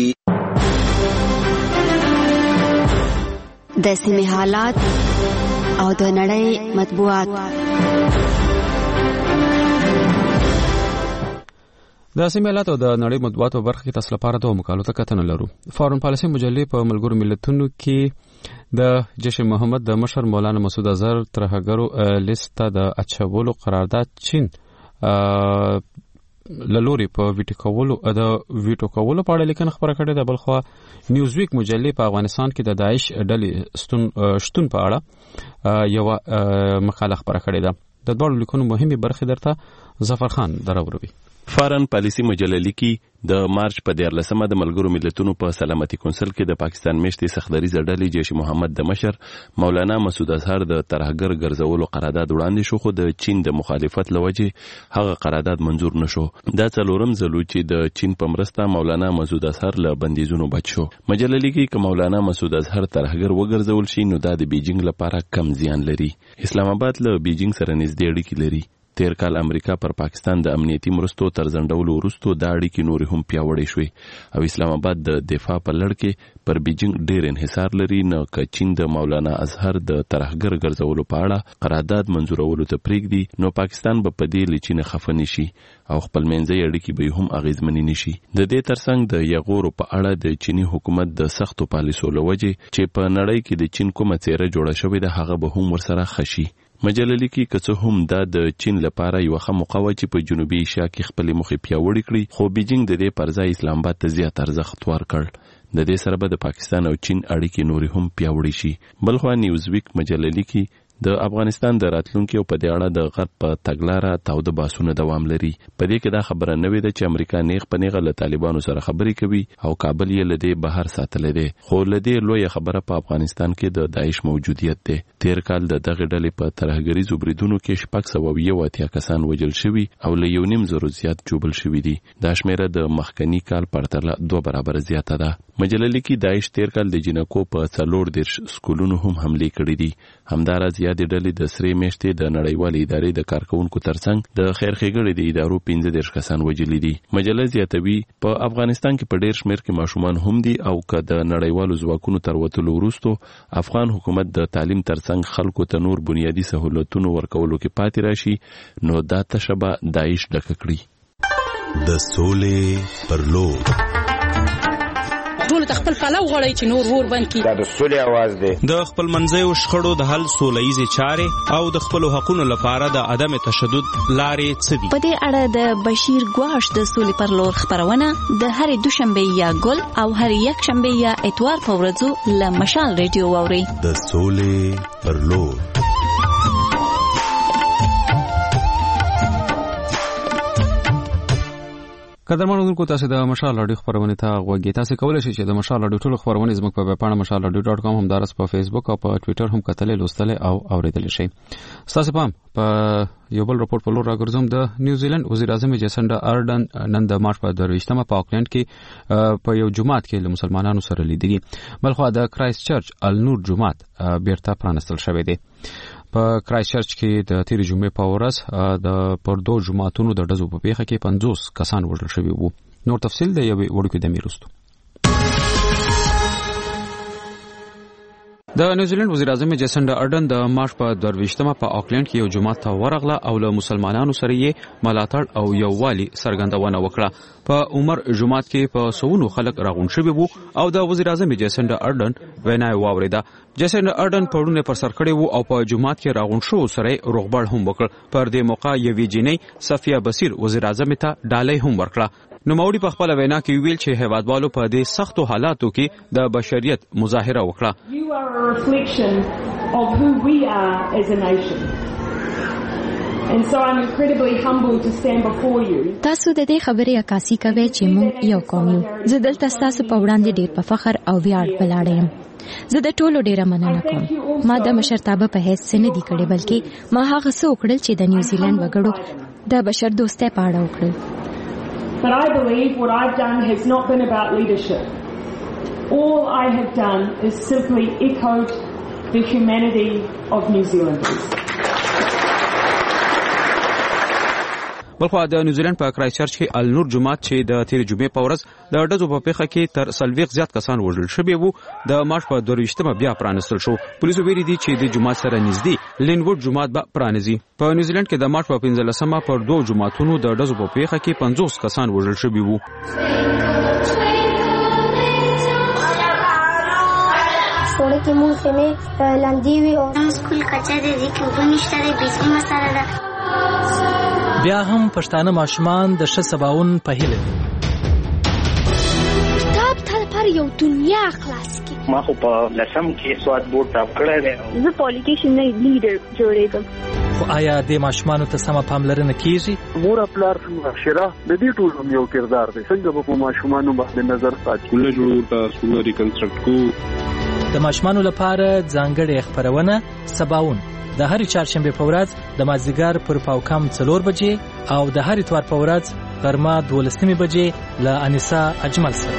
د سیمې حالات او د نړۍ مطبوعات. د سیمه حالات او د نړۍ مطبوعاتو برخه کې تاسو لپاره دوه مقالو ته کتنه لرو. فارن پالیسي مجلې په ملګرو ملتونو کې د جیش محمد د مشر مولانا مسعود اظهر ترهګرو لیست د اچولو قرارداد چین لوري په ویټو کولو په اړه لیکنه خبره کړې ده. بلخوا نیوزویک مجلې په افغانستان کې د داعش ډلې شتون په اړه یو مقاله خبره کړې ده. د دوه لیکونو مهمه برخه درته ظفر خان دراوروي. فارن پالیسی مجله لیکي د مارچ په 14مه د ملګرو ملتونو په سلامتي کونسل کې د پاکستان میشتي سختدریزه ډلې جیش محمد د مشر مولانا مسعود اظهر د ترهګر ګرځولو قرارداد وړاندې شو، خو د چین د مخالفت لوجه هغه قرارداد منظور نشو. دا څلورم ځل چې د چین په مرسته مولانا مسعود اظهر له بندیزونو بچ شو. مجله لیکي چې مولانا مسعود اظهر ترهګر وګرځول شي نو دا د بیجینګ لپاره کم زیان لري. اسلام آباد له بیجینګ سره نږدې اړیکې لري. تیر کال امریکا پر پاکستان د امنیتي مرستو تر ځنډولو وروسته دا اړیکې نورې هم پیاوړې شوې او اسلام آباد د دفاع په لړ کې پر بیجینګ ډېر انحصار لري. نو که چین د مولانا اظهر د ترهګر ګرځولو په اړه قرارداد منظورولو ته پرېږدي نو پاکستان به په دې لچینه خفه نشي او خپل منځي اړیکې به هم اغیزمنې نشي. د دې ترڅنګ د یغورو په اړه د چینی حکومت د سختو پالیسو لوجه چې په نړۍ کې د چین کومه څیره جوړه شوې ده هغه به هم ورسره خشي. مجله لیکي که څه هم دا د چین لپاره یو ښه موقع وه چې په جنوبي ایشیا کې خپلې موخې پیاوړې کړي، خو بیجینګ د دې پر ځای اسلام آباد ته زیات ارزښت ورکړ. د دې سره به د پاکستان او چین اړیکې نورې هم پیاوړې شي. بلخوا نیوزویک مجله لیکي د افغانستان د راتلونکي او په دې اړه د غرب په تګلاره تاوده بحثونه دوام لري. په دې کې دا خبره نه وي چې امریکا نیغ په نیغه له طالبانو سره خبرې کوي او کابل یې له دې بهر ساتلی دی، خو له دې لویه خبره په افغانستان کې د داعش موجودیت دی. تیر کال د دغه ډلې په ترهګریزو بریدونو کې 681 کسان وژل شوي او له 1.5 زیات جوبل شوي دي. دا شمیره د مخکنی کال پرتله 2 برابر زیاته ده. مجله لیکي داعش تیر کال د جنکو په 40 سکولونو هم حمله کړې دي. همداراز یادې ډلې د سرې میاشتې د نړیوالې ادارې د کارکونکو ترڅنګ د خیر ښېګڼې د ادارو 15 کسان وژلي دي. مجله زیاتوي په افغانستان کې په ډېر شمېر کې ماشومان هم دي او که د نړیوالو ځواکونو تر وتلو وروسته افغان حکومت د تعلیم ترڅنګ خلکو ته نور بنیادي سهولتونو ورکولو کې پاتې راشي نو دا تشه به داعش ډکه کړي. د سولې پر لور ټول خپل پلو غړی چې نور ور بند کی. دا د سولې आवाज دی. د خپل منځیو شخړو د حل سوله‌ایزې چارې او د خپل حقوقو لپاره د عدم تشدد لارې څه دي. په دې اړه د بشیر ګواش د سولې پر لور خبرونه د هرې دوشنبه یا ګل او هرې یک شنبه یا اتوار په ورځو له مشال ریډیو واوري. د سولې پر لور. قدرمن اوردونکو تاسو د مشال رادیو خبرونه ته غوږی تاسو کولای شئ چې د مشال رادیو ټول خبرونه زموږ په ویب پاڼه mashalradio.com هم دارس په فیسبوک او په ټوئیټر هم کتلې لوستلې او اوریدل شئ. تاسو په یو بل راپور په لور راګرځوم. د نیوزیلند وزیر اعظم جیسنډا ارډن نن د مارچ په 22مه په آکلند کې په یو جماعت کې له مسلمانانو سره لیدلی. بلخو د کرایست چرچ النور جماعت بیرته پرانستل شوی دی. په کرایست چرچ کې د تیر جمعې په ورځ د پردو جماعتونو د ډزو په پیښه کې 50 کسان وژل شوي وو. نور تفصیل د یوې وړوکې دمې وروسته. د نیوزیلند وزیر اعظم جیسنډا ارډن د مارچ په 22مه په آکلند کې یو جماعت ته ورغله او له مسلمانانو سره یې ملاتړ او یووالي څرګندونه وکړه. په عمر جماعت کې په سونو خلک راغون شوي وو او د وزیر اعظم جیسنډا ارډن وینا واوریده. جیسنډا ارډن پړونه پر سر کړی وو او په جماعت کې راغون شو سره روغبړ هم وکړ. پر دې موقع یوې جینۍ صفیه بصیر وزیر اعظم ته ډالۍ هم ورکړه. نوموړي په خپل وینا کې ویل چې هیوادوالو په دې سختو حالاتو کې د بشریت مظاهره وکړه. You are a reflection of who we are as a nation. And so I'm incredibly humbled to stand before you. تاسو د دې خبرې عکاسي کوي چې موږ یو قوم یو. زه دلته تاسو په وړاندې ډېر په فخر او ویاړ ولاړ یم. زه د ټولو ډیره مننه کوم. ما د مشرتابه په حیث نه دی کړی بلکې ما هغه څه وکړل چې د نیوزیلند وګړو د بشر دوستۍ په اړه وکړل. But I believe what I've done has not been about leadership. All I have done is simply echoed the humanity of New Zealanders. بلخو د نیوزیلند په کرایسټ چرچ کې النور جماعت چې د تیر جمعې په ورځ د ډزو په پیښه کې تر 40 زیات کسان وژل شوي وو د مارچ په 22مه بیا پرانستل شو. پولیسو ویلي دي چې د جماعت سره نږدې لینوډ جماعت به پرانیزي. په نیوزیلند کې د مارچ په 15مه پر دوه جماعتونو د ډزو په پیښه کې 50 کسان وژل شوي وو. سړک کې مونږ خېمې لاندې وي او سکول کچا دې کې وبنيشته دې بيسي مساله ده. بیا هم پښتانه ماشومان د ښه سباون په هیله دي. کتاب ته پر یو دنیا خلاص کی. ما خو په لسم کې سواد بورډ ټاپ کړی دی. زه پالیټیشن نه لیډر جوړېږم. خو آیا د ماشومانو ته سمه پاملرنه کیږي؟ مور پلار شرا د دې ټول یو کردار دی. څنګه به په ماشومانو باندې نظر ساتي؟ کله جوړ تا سکول ریکنسټرکټ کو. د ماشومانو لپاره ځانګړې خبرونه سباون د هرې چهارشنبې په ورځ د مازدیګر پر پاوکم 4 بجې او د هرې اتوار په ورځ غرمه 12 بجې له انیسا اجمل سره.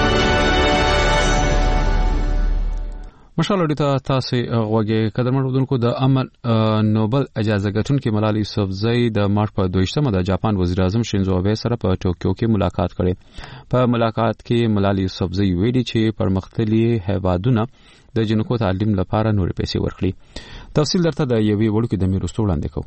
مشال ډیته تاسو غوږی قدرمن ودونکو د امن نوبل اجازه ګټونکي ملالۍ یوسفزۍ د مارچ په 22مه د جاپان وزیر اعظم شینزو آبه سره په ټوکیو کې ملاقات کړي. په ملاقات کې ملالۍ یوسفزۍ ویلي چې پرمختللي هیوادونه د جنکو تعلیم لپاره نورې پیسې ورکړي. تفصیل درته د یوې وړوکې د میروستو وړاندې کوم.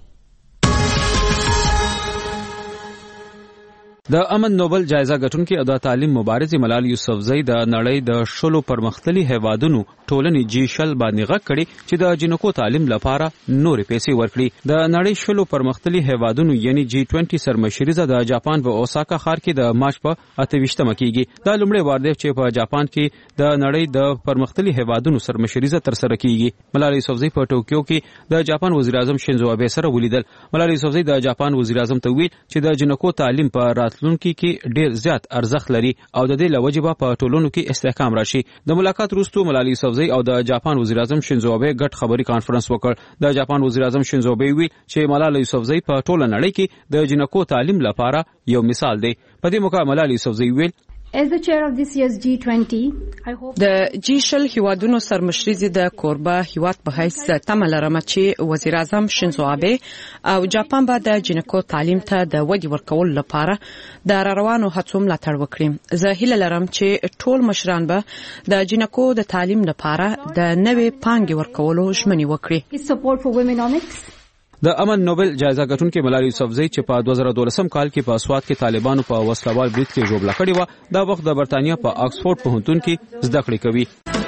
د امن نوبل جایزه ګټونکي او د تعلیم مبارزې ملالۍ یوسفزۍ د نړۍ د شلو پرمختللي هیوادونو ټولنې جیشل باندې غږ کړي چې د جنکو تعلیم لپاره نورې پیسې ورکړي. د نړۍ شلو پرمختللي هیوادونو یعنی G20 سرمشریزه د جاپان په اوساکا ښار کې د مارچ په 28مه کېږي. دا لومړی وار دی چې په جاپان کې د نړۍ د پرمختللي هیوادونو سرمشریزه ترسره کېږي. ملالۍ یوسفزۍ په ټوکیو کې د جاپان وزیر اعظم شینزو آبه سره ولیدل. ملالۍ یوسفزۍ د جاپان وزیر اعظم ته ویل چې د جنکو تعلیم په راتلونکي کې ډېر زیات ارزښت لري او د دې لوجې به په ټولنو کې استحکام راشي. د ملاقات وروسته ملالۍ یوسفزۍ او د جاپان وزیر اعظم شینزو آبه ګډ خبري کانفرنس وکړ. د جاپان وزیر اعظم شینزو آبه ویل چې ملالۍ یوسفزۍ په ټوله نړۍ کې د جنکو تعلیم لپاره یو مثال دی. په دې موقع ملالۍ یوسفزۍ ویل As the chair of this year's G20, I hope د G20 هیوادونو سرمشريزي د کوربه هیواد په حیث تمه لرم چې وزیر اعظم شینزو آبه او جاپان به د جنکو تعلیم ته د ودی ورکول لپاره د روانو هڅو ملاتړ وکړي. زه هیله لرم چې ټول مشران به د جنکو د تعلیم لپاره د نوې پانګې ورکولو ژمنې وکړي. support for womenomics. د امن نوبل جایزه ګټونکي ملالۍ یوسفزۍ چې په 2012 کال کې په اسوات کې طالبانو په وسلوال برید کې ژوبله کړې و، دا وخت د برتانیا په آکسفورد پوهنتون کې زده کړې کوي.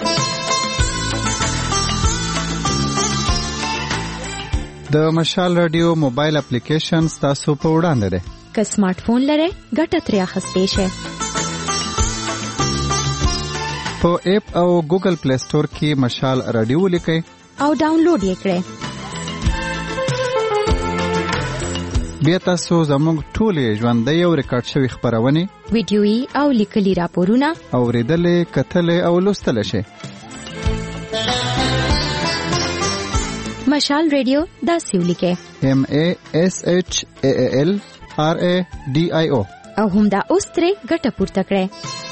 د مشال رادیو موبایل اپلیکیشن تاسو په وړاندې ده. که سمارټ فون لرئ ګټه ترې اخیستئ شئ. په اپ او ګوګل پلی سٹور کې مشال رادیو لیکئ او ډاونلوډ یې کړئ. بیا تاسو زموږ ټولې ژوندۍ او ریکارډ شوي خبرونه ویډیويي او لیکلي راپورونه اوریدلې، کتلې او لوستل شي. مشال رادیو داسې ولیکئ MASHALRADIO او همدا اوس ترې ګټه پورته کړئ.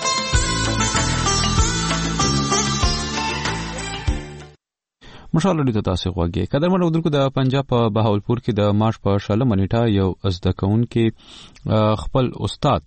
مشال ډیته تاسو غوږی قدرمن ودونکو د پنجاب په بهاولپور کې د مارچ په 16 نیټه یو زده کوونکی خپل استاد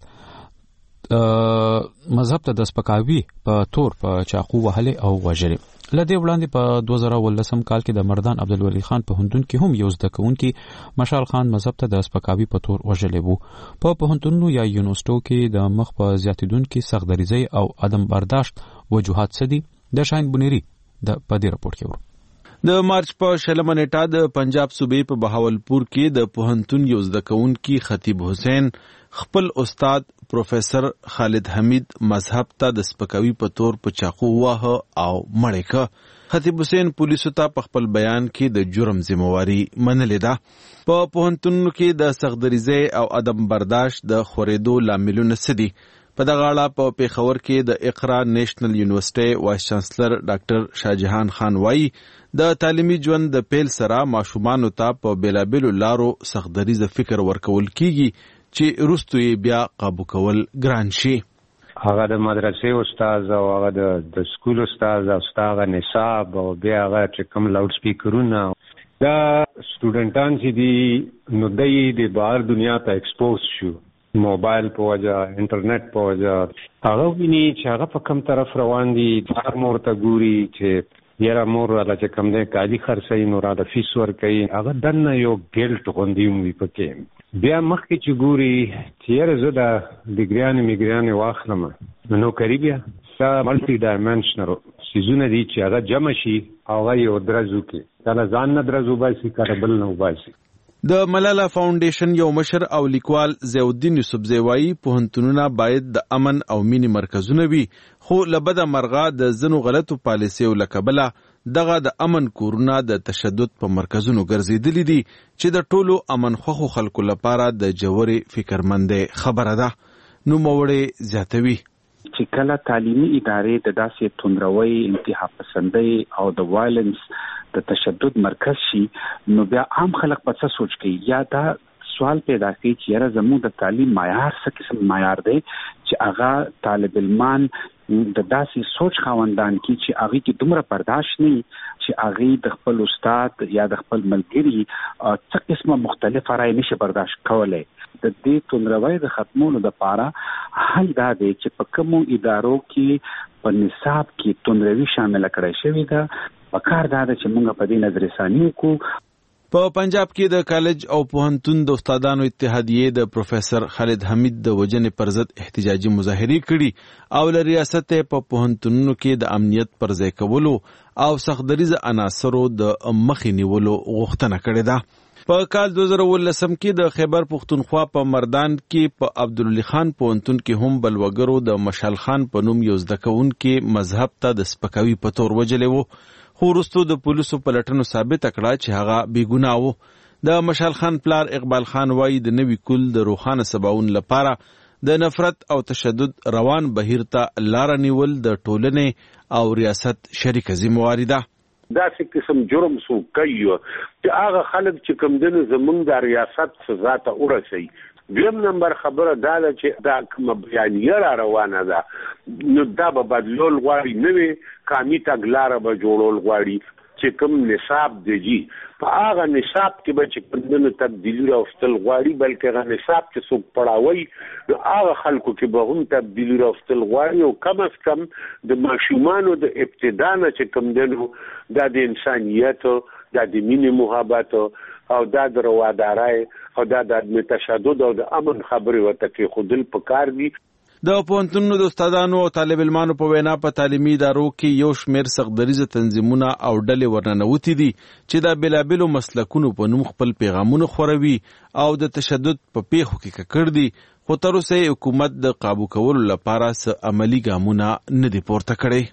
مذهب ته د سپکاوي په تور په چاقو وهلې او وژلې. لدې وړاندې په 2013 کال کې د مردان عبدالولي خان په پوهنتون کې هم یو زده کوونکی مشال خان مذهب ته د سپکاوي په تور وژلې وو. په پوهنتونونو یا یونیورسيټو کې د مخ په زیاتیدونکو سختدریزۍ او عدم برداشت وجوهات څه دي؟ د شاهین بنيري د پدې راپور کې ورو. د مارچ په 16 نیټه د پنجاب صوبې په بهاولپور کې د پوهنتون یو زده کوونکی خطیب حسین خپل استاد پروفیسر خالد حمید مذهب ته د سپکاوي په تور په چاقو واه او مړی که. خطیب حسین پولیسو ته په خپل بیان کې د جرم ذمہواری منلې ده. په پوهنتونونو کې د سختدریزۍ او عدم برداشت د خورېدو لاملونه څه دي؟ په دغه اړه په پیښور کې د اقرا نیشنل یونیورسيټي وایس چانسلر ډاکټر شاهجهان خان وایي د تعلیمي ژوند د پیل سره ماشومانو ته په بیلابیلو لارو سختدریزه فکر ورکول کیږي چې وروسته یې بیا قابو کول ګران شي. هغه د مدرسې استاد او هغه د سکول استاد او هغه نصاب او بیا هغه چې کوم لاوډ سپیکرونه دا سټوډنټان چې دي نو د بهر دنیا ته ایکسپوز شو، موبایل په وجه، انټرنیټ په وجه، هغه ویني چې هغه په کوم طرف روان دي. هر مور ته ګوري چې یاره مور راله چې کوم دی کالي خرڅوي نو راله فیس ورکوي، هغه دننه یو ګیلټ غوندې هم وي پکې. بیا مخکې چې ګوري چې یاره زه د ډګریانې میګریانې واخلم نو نوکري بیا دا ملټي ډایمنشنل سیزونه دي چې هغه جمع شي او هغه یو درز وکړي، کله ځان نه درز وباسي کله بل نه وباسي. د ملالا فاونډیشن یو مشر او لیکوال ضیاءالدین یوسفزی وایي پوهنتونونه باید د امن او مینې مرکزونه وي، خو له بده مرغه د ځینو غلطو پالیسیو له کبله دغه د امن کورونه د تشدد په مرکزونو ګرځېدلي دي چې د ټولو امن خوښو خلکو لپاره د جوړې فکرمندۍ خبره ده. نوموړی زیاتوي چې کله تعلیمي ادارې د داسې توندروي، انتها پسندۍ او د وایلنس د تشدد مرکز شي نو بیا عام خلک په څه سوچ کوي، یا دا سوال پیدا کوي چې یاره زموږ د تعلیم معیار څه قسم معیار دی چې هغه طالب علمان د داسې سوچ خاوندان کی چې هغه کې دومره برداشت نه چې هغه د خپل استاد یا د خپل ملګری څه قسمه مختلف رائے نشي برداشت کولای. د دې توندروي د ختمولو لپاره حل دا دی چې په کومو ادارو کې په نصاب کې توندروي شامل کړی شوی ده، پکار دا ده چې موږ په دې نظر ثاني وکړو. په پنجاب کې د کالج او پوهنتون د استادانو اتحادیې د پروفیسر خالد حمید د وجنې پر ضد احتجاجي مظاهرې کړي او له ریاست په پوهنتونونو کې د امنیت پر ځای کولو او سختدریزه عناصرو د مخې نیولو غوښتنه کړې ده. په کال 2019 کې د خیبر پختونخوا په مردان کې په عبدالعلی خان پوهنتون کې هم بلوګرو د مشال خان په نوم یو زده کوونکي مذهب ته د سپکاوي په تور وجلې وو، خو وروسته د پولیسو په لټنو ثابته کړه چې هغه بې ګناه و. د مشال خان پلار اقبال خان وایي د نوي کل د روښانه سباون لپاره د نفرت او تشدد روان بهیر ته لاره نیول د ټولنې او ریاست شریکه ذمہواري ده. داسې قسم جرم څوک کوي چې هغه خلک چې کوم دنه زمونږ د ریاست سزا ته ورسوي. دویم نمبر خبره دا ده چې دا کومه بیانیه را روانه ده نو دا به بدلول غواړي، نوې قامي تګلاره به جوړول غواړي چې کوم نصاب دی په هغه نصاب کې به چې کوم دنه تبدیلي راوستل غواړي، بلکې هغه نصاب چې څوک پړاوي نو هغه خلکو کې به هم تبدیلي راوستل غواړي او کم از کم د ماشومانو د ابتدا نه چې کوم دنو دا د انسانیت، دا د مینې محبت او دا د روادارۍ او دا د تشدد او د امن خبرې ورته کې خودل پکار دي. د پوهنتونونو د استادانو او طالب علمانو په وینا په تعلیمي ادارو کې یو شمېر سختدریزه تنظیمونه او ډلې ورننوتي دي چې د بېلابېلو مسلکونو په نوم خپل پیغامونه خوروي او د تشدد په پیښو کې ککړ دي، خو تر اوسه حکومت د قابو کولو لپاره څه عملي ګامونه نه دي پورته کړي.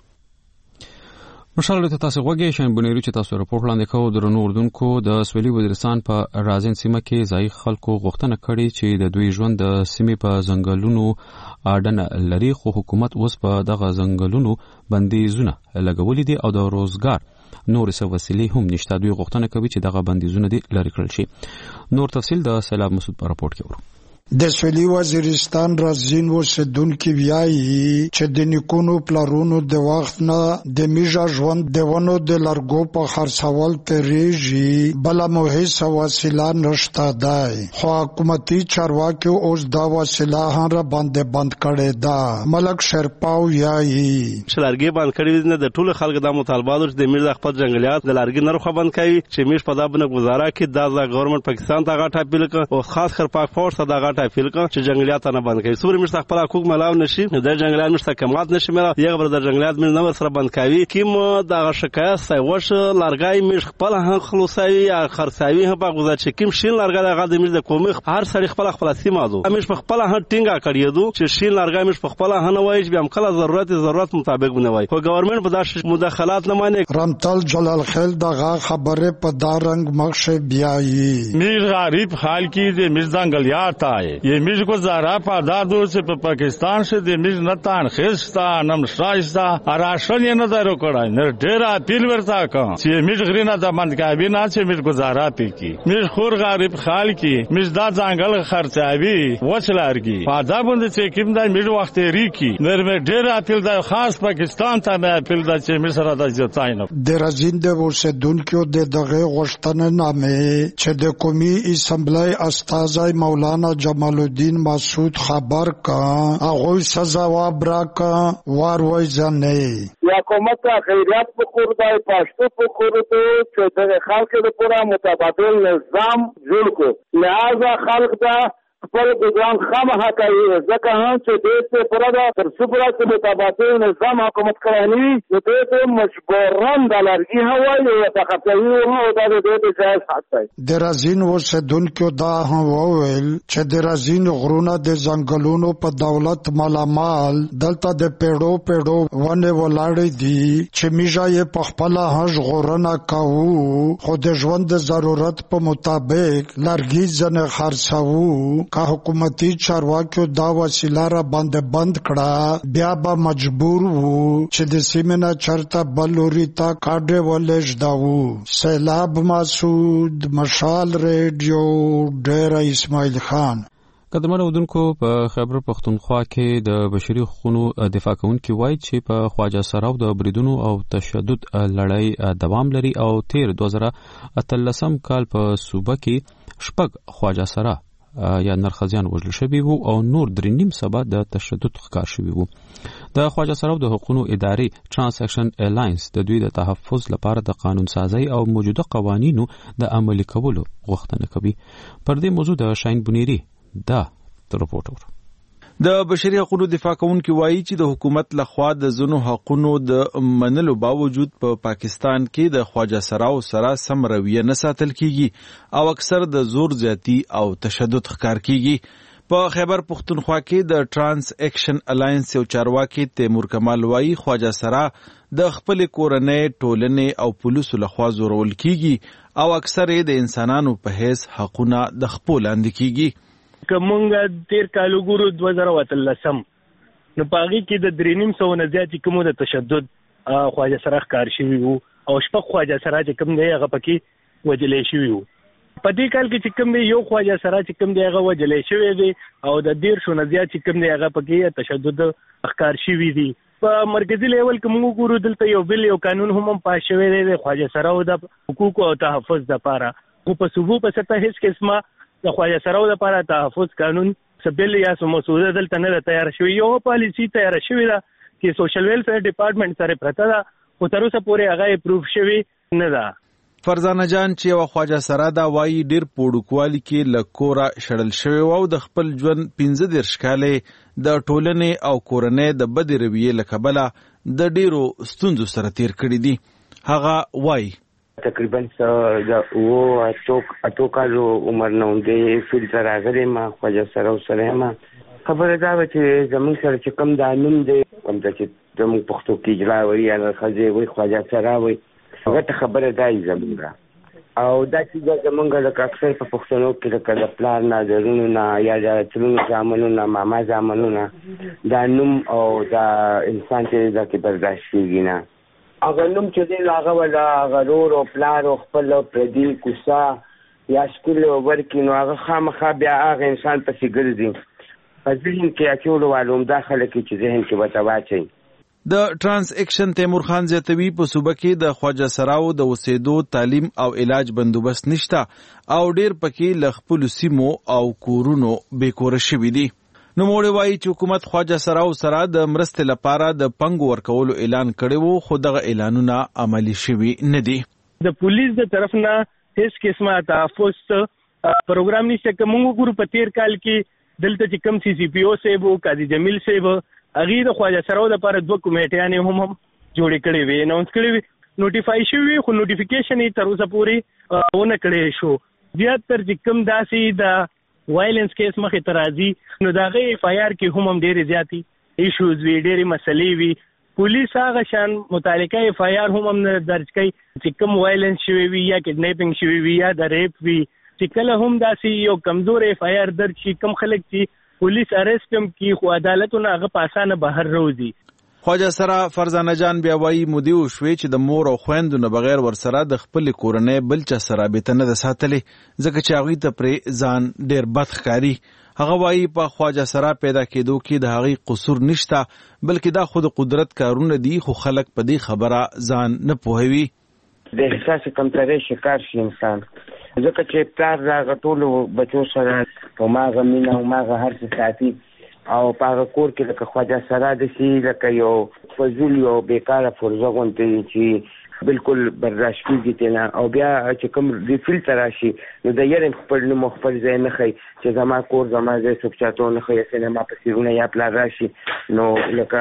مشال ته تاسو غوږی شین بنيري چې تاسو راپور وړاندې کوو درنو اردوونکو د سویلي وزیرستان په رازین سیمه کې ځای خلکو غوښتنه کړې چې د دوی ژوند د سیمې په ځنګلونو اډنه لري، خو حکومت اوس په دغه ځنګلونو بندیزونه لګولې دي او د روزګار نور څه وسیلې هم نشته. دوی غوښتنه کوي چې دغه بندیزونه دي لرې کړل شي. نور تفصیل د سیلاب مسعود په راپور کې ورو. د سویلي وزیرستان رازین اوسیدونکي وایي چې د نیکونو پلارونو د وخت نه د میژه ژوند د ونو د لرګو په خرڅول تیریږي، بله مو هیڅ وسیله نشته دی، خو حکومتي چارواکي اوس دا وسیله هم را باندې بند کړې ده. ملک شرپاو وایي چې لرګي بند کړي نه د ټولو خلکو د مطالباتو چې د میژه خپل جنگلیات د لرګي نرخ بند کوي چې میژ په دا باندې گزاره کې د گورنمنت پاکستان ته غاټه پیل کړ او خاص کر پاک فورس ته غاټه پیل کړ چې جنگلیات نه بند کړي. سوري مشت خپل حقوق ملاو نشي، د جنگلیات مشت کمات نشي ملا یو بر د جنگلیات من نو سره بند کوي کیم د شکایت سای وش لارګای مش خپل هغه خلاصوي یا خرڅوي هم په غوځا چې کیم شین لارګای د غد مش د کومي هر سړي خپل خپل سیمه دو مش په خپل هغه ټینګه کړی دو چې شین لارګای مش په خپل هغه وایي به هم کله ضرورت مطابق بنوي، خو ګورنمنت په داسې مداخلات نه مانی. رمتل جلال خیل دغه خبره په دارنګ مخشه بیايي میر غریب حال کې د میر ځنګلیات ये मिज गुजारा पादादो से पाकिस्तान से दे मिज नतान खिस्ता नमस्ताइस्ता आराशन ये नजर कड़ा न डेरा अपील वर्ता का ये मिज ग्रीना दा मंद का भी ना से मिज गुजारा पी की मिज खुर गरीब खाल की मिज दा जंगल खर्चा भी वचलार की पादा बंद से किम दा मिज वक्त री की नर में डेरा अपील दा खास पाकिस्तान था मैं अपील दा से मिज सरा दा जताइन देराजिन दे वो से दुन क्यों दे दगे गोश्तन नामे छे दे कोमी असम्बली अस्ताज़ाई मौलाना जमालुद्दीन मासूद खबर का आगोई सजावाब राका वारवाई जाने या हुकूमत का खैरियत पुकुर दा पाश्तो पुकुर तो चौधरी खाल के पूरा मुताबादिल निजाम जुड़ को लिहाजा खाल्क दा पर गुजान खाम हकाई जका हम से देश से पूरा तर सुपरा के मुताबिक निजाम हुकूमत करानी तो देश मजबूरन दलारगी हवाई या तखतई हो दा देश जायज हाथ है देराजिन वो से दुन क्यों दा हवावेल छे देराजिन गुरुना दे जंगलों पर दौलत मालामाल दलता दे पेड़ो वने वलाड़ी दी छमिजा ये पखपला हज गुरना काऊ खुद जवंद जरूरत पर मुताबिक लारगी जने खर्चाऊ का हुकूमती चारवाकियों दा वसीला रा बंद कड़ा बिया बा मजबूर हूँ छिदसी में न चरता बलूरीता काडे वलेज दाऊ सैलाब मासूद मशाल रेडियो डेरा इस्माइल खान قدمانه ودونکو په خیبر پختونخوا کې د بشري حقوقو دفاع کوونکي وایي چې په خواجه سراو د بریدونو او تشدد لړۍ دوام لري او تیر 2013 کال په صوبه کې شپږ خواجه سرا یا نرخزیان وژل شوي وو او نور 3.5 سبا د تشدد ښکار شوي وو. د خواجه سراو د حقوقو ادارې ترانس اکشن الاینس د دوی د تحفظ لپاره د قانون سازی او موجوده قوانینو د عملي کولو غوښتنه کوي. پر دې موضوع د شاین بنيري دا رپورټ د بشري حقوقو دفاع کوونکي وایي چې د حکومت لخوا د ځینو حقوقو د منلو باوجود په پاکستان کې د خواجه سراو سره سم رویه نه ساتل کیږي او اکثر د زور زیاتی او تشدد ښکار کیږي. په خیبر پختونخوا کې د ترانس اکشن الاینس یو چارواکي تیمور کمال وایي خواجه سرا د خپل کورنۍ ټولنې او پولیسو لخوا زورول کیږي او اکثر د انسانانو په حیث حقونه د خپل لاندې کیږي. کومه تیر کالو ګورو 2013 نو پاغي کې د 3.5 نه زیات کومو د تشدد خواجه سره ښکار شوی وو او شپږ خواجه سره چې کوم دی هغه پکې وجلې شوی وو. په دې کال کې چې کوم دی یو خواجه سره چې کوم دی هغه وجلې شوی دی او د 1.5 نه زیات چې کوم دی هغه پکې تشدد ښکار شوی دی. په مرکزی لیول کې موږ ګورو دلته یو بل یو قانون هم پاس شوی دی خواجه سره د حقوقو او تحفظ لپاره خو په صوبو په سطح هیڅ قسمه د خواجه سراو لپاره تحفظ قانون سبل یا مسوده دلته نه تیار شوی یو پالیسی تیار شوی دا چې سوشل ویلفیر ډپارټمنټ سره پرته ده خو تر اوسه پورې هغه اپروف شوی نه ده. فرزانه جان چې یو خواجه سرا دا وایي ډیر پوډکوالي کې لکورا شړل شوی او د خپل ژوند 15 کاله د ټولنې او کورنۍ د بد رویې لکبله د ډیرو ستونزو سره تیر کړی دي. هغه وایي تقریبا اتو کالو عمر نه دی فلټر راغلی ما خواجه سره سره ما خبره دا چې زمون سره چې کم دانوم دی کوم چې زمون پښتو کې اجرا وي یا خځه وي خواجه سره وي هغه خبره دا زمونږه او دا چې زمونږ د اکثر په پښتنو کې د پلان نه درونو نه یا د چلونو ځامنو نه ماما ځامنو نه دا نوم او دا انسان چې دا کې برداشت کیږي نه اگر نوم چې دی هغه ولا غرور او پلار او خپل پردي کوسا یا سکول ورکی نو هغه خامخا بیا هغه انسان پسې ګرځي په ذهن کې اچولو والوم داخله کې چې ذهن کې وته واچي. د ترانس اکشن تیمور خان زیاتوی په صوبه کې د خواجه سراو د وسیدو تعلیم او علاج بندوبست نشته او ډیر پکې لخپل سیمو او کورونو بیکور شوي دي. نو موږ وایي چې حکومت خواجه سراو سره د مرستې لپاره د پنګ ورکولو اعلان کړی وو خو دغه اعلانونه عملی شوي نه دي. د پولیس د طرف نه هیڅ قسمه تحفظ پروګرام نشته. کوم ګورو په تیر کال کې دلته چې کم سی پی او صاحب او قاضي جمیل صاحب هغه د خواجه سراو لپاره 2 کمیټیانې هم جوړې کړې وې اناونس کړې وې نوټیفای شوی خو نوټیفیکیشن یې تر اوسه پورې ونه کړې شو. زیاتره چې کم داسې د وایلنس کیس مخې ته راځي نو د هغې اف آی آر کې هم ډېرې زیاتې ایشوز وي ډېرې مسلې وي. پولیس هغه شان متعلقه اف آی آر هم نه درج کوي چې کوم وایلنس شوی وي یا کډنیپینګ شوی وي یا د ریپ وي چې کله هم داسې یو کمزور اف آی آر درج شي کم خلک چې پولیس اریسټ هم کی خو عدالتونه هغه په اسانه بهر روزي. خواجه سره فرزانه جان بیا وایي مودي وشوي چې د مور او خويندو نه بغیر ورسره د خپل کورنۍ بل چا سره رابطه نه ده ساتلې ځکه چې هغوی ته پرې ځان ډېر بد ښکاري. هغه وایي په خواجه سره پیدا کېدو کې د هغې قصور نشته بلکې دا خود قدرت کارونه دي خو خلک په دې خبره ځان نه پوهوي. د احساس کمترۍ شکار شي انسان ځکه چې پلار د هغه ټولو بچو سره هماغه مینه هماغه هر څه ساتي او په هغه کور کې لکه خواجه سره داسې لکه یو فضول یو بېکاره فرضه غوندې چې بالکل برداشت کېږي ترې نه او بیا چې کوم ریفیل ته راشي نو د یې خپل نوم خپل ځای نه ښایي چې زما کور زما ځای څوک چاته ونه ښایي سینما په څېرونه یا پلار راشي نو لکه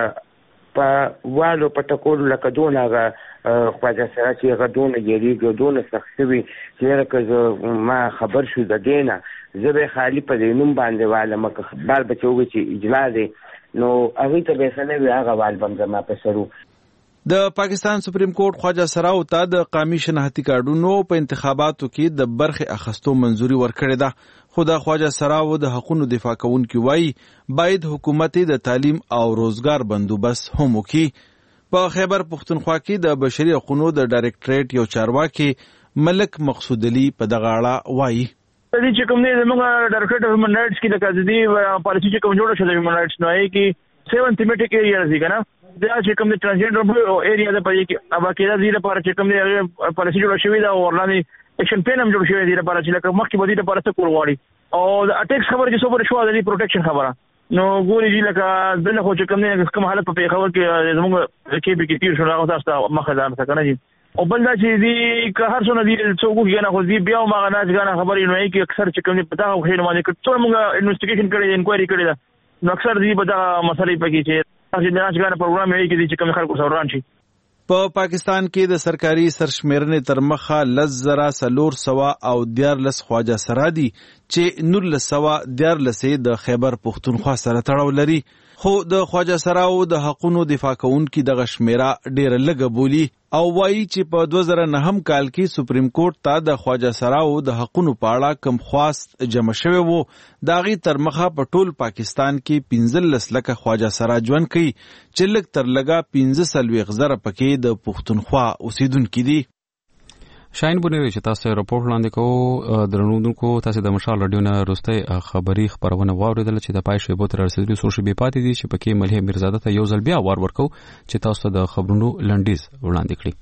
په والو په ټکولو لکه دونه هغه خواجه سره چې هغه دونه یېرېږي دونه سخت شوي چې لکه ما خبر شو د دې نه زه به خالي په دې نوم باندې والم که بال بچه ووایي چې اجلا دی نو هغوی ته به ښه نه وي هغه وال به هم زما په سر و. د پاکستان سپریم کورټ خواجه سراو ته د قامي شناختي کارډونو په انتخاباتو کې د برخې اخیستو منظوري ورکړې ده خو د خواجه سراو د حقونو دفاع کوونکي وایي باید حکومت د تعلیم او روزګار بندوبست هم وکړي. په خیبر پښتونخوا کې د بشري حقوقو د ډایرکټریټ یو چارواکي ملک مقصود علي په دغه اړه وایي دې چې کوم دې موږ ډایرکټریټ اف هیومن رائټس کې د قضیې پالیسي چې کوم جوړه شوه د هیومن رائټس نو کې 7 تھیمیټک ایریا راځي کنه دا چې کوم د ټرانسجنډر ایریا د پې کې ابا کې دا زیره پر چې کوم دې پالیسي جوړه شوې دا ورلاندې ایکشن پلان هم جوړ شوی دی لپاره چې لکه مخکې بدی لپاره څه کول غواړي او د اټیکس خبره چې سوپر شو د پروټیکشن خبره نو ګوري چې لکه دنه خو چې کوم نه کوم حالت په خبر کې زموږ کې به کې تیر شو هغه تاسو مخه ځان څنګه نه او بل دا چې دی که هر څونه دی څوک کنه خو دی بیا ما غنا ځګنه خبرې نو کې اکثر چې کوم پتا خو خیر باندې کړو موږ انویسټیګیشن کړی انکوایري کړی دا نو اکثر دی په دا مسلې پکې چې چې دا ځګنه پروګرام یې کې چې کوم خلکو سره ران شي. په پاکستان کې د سرکاري سرشمیرنې تر مخه 10,400 او 14 خواجه سرا دي چې 1914 د خیبر پښتونخوا سره تړاو لري خو د خواجه سراو د حقونو دفاع کوونکي دغه شمیره ډیره لږه بولی او وایي چې په 2009 کال کې سپریم کورټ ته د خواجه سراو د حقونو په اړه کوم خواست جمع شوی وو د هغې تر مخه په ټول پاکستان کې 15 لکه خواجه سرا ژوند کوي چې لږ تر لږه 15,000 پکې د پښتونخوا اوسیدونکي دي. شاین بونوي چې تاسو راپور وړاندې کوو درنوونکو تاسو د مشال رادیو نه وروستۍ خبري خبرونه واوریدل چې د پای شیبو تر رسیدلو څو شیبې پاتې دي چې پکې ملهم میرزاده ته یو ځل بیا وار ورکو چې تاسو د خبرونو لنډیز وړاندې کړئ.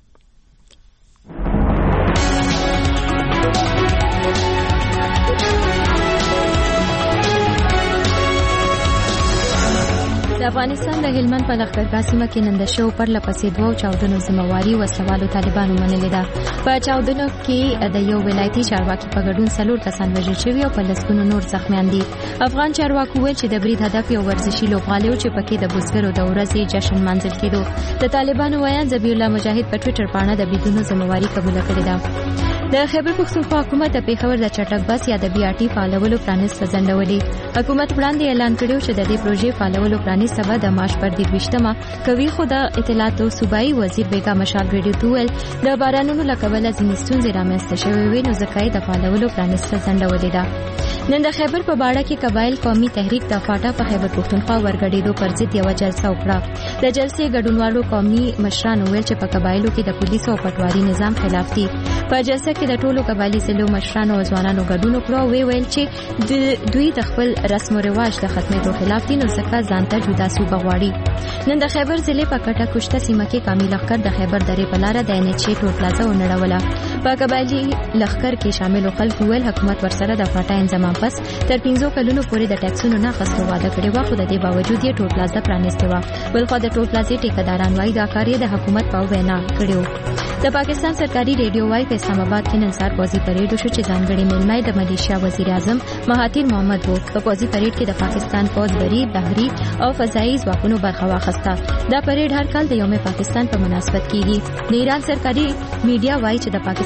د افغانستان د هلمند په لښکرګاه سیمه کې نن د شو پر لپسې دوه چاودنو ذمہواري وسلوالو طالبانو منلې ده. په چاودنو کې د یو ولایتي چارواکي په ګډون 4 کسان وژل شوي او په لسګونو نور زخمیان دي. افغان چارواکو ویل چې د برید هدف یو ورزشي لوبغالی و چې پکې د بزګرو د ورځې جشن منځل کېدو. د طالبانو ویان ذبیح الله مجاهد په ټوئیټر باندې د بریدونو ذمہواري قبول کړې ده. د خیبر پښتونخوا حکومت د پیښور د چټک بس یا د بي آر ټي فعالولو پرانیست ځنډولې. حکومت وړاندې اعلان کړی چې د دې پروژې فعالولو پرانیست سبا د مارچ پر 22 کوي خو د اطلاعات او صوبایي وزیر بیگا مشال ریډیو ټول د بارانونو لکبل ځینې ستونزې رامنځته شوې وي نو ځکه د فعالولو پرانیست ځنډولې ده. نن د خیبر په باړه کې قبایل قومي تحریک د فاټا په خیبر پښتونخوا ورګډېدو پر ضد یو جلسه وکړه. د جلسې ګډونوالو قومي مشرانو ویل چې په قبایلو کې د پولیسو او پټواري نظام خلاف دي. په جلسه کې د ټولو قبایلی ضلعو مشرانو او ځوانانو ګډون وکړ. ویل چې دوی د خپل رسم او رواج د ختمېدو خلاف دي نو ځکه ځان ته جدا صوبه غواړي. نن د خیبر ضلع په کټه کوشته سیمه کې قومي لښکر د خیبر درې په لاره د NH ټول پلازا ونړوله. په قبایلی لښکر کې شامل خلکو ویل حکومت ورسره د فاټا انضمام پس تر 15 کلونو پورې د ټیکسونو نه اخیستو وعده کړې وه خو د دې باوجود یې ټول پلازا پرانیستې وه. بلخوا د ټول پلازې ټیکهداران وایي دا کار یې د حکومت په وینا کړی و. د پاکستان سرکاري ریډیو وایي په اسلام آباد کې نن سهار پوځي پریډ وشو چې ځانګړي میلمه د ملیشیا وزیر اعظم مهاتیر محمد وو. په پوځي پریډ کې د پاکستان پوځ بری بحري او فضایي ځواکونو برخه واخیسته. دا پریډ هر کال د یوم پاکستان په مناسبت کیږي. د ایران سرکاري میډیا وایي چې د پاکستان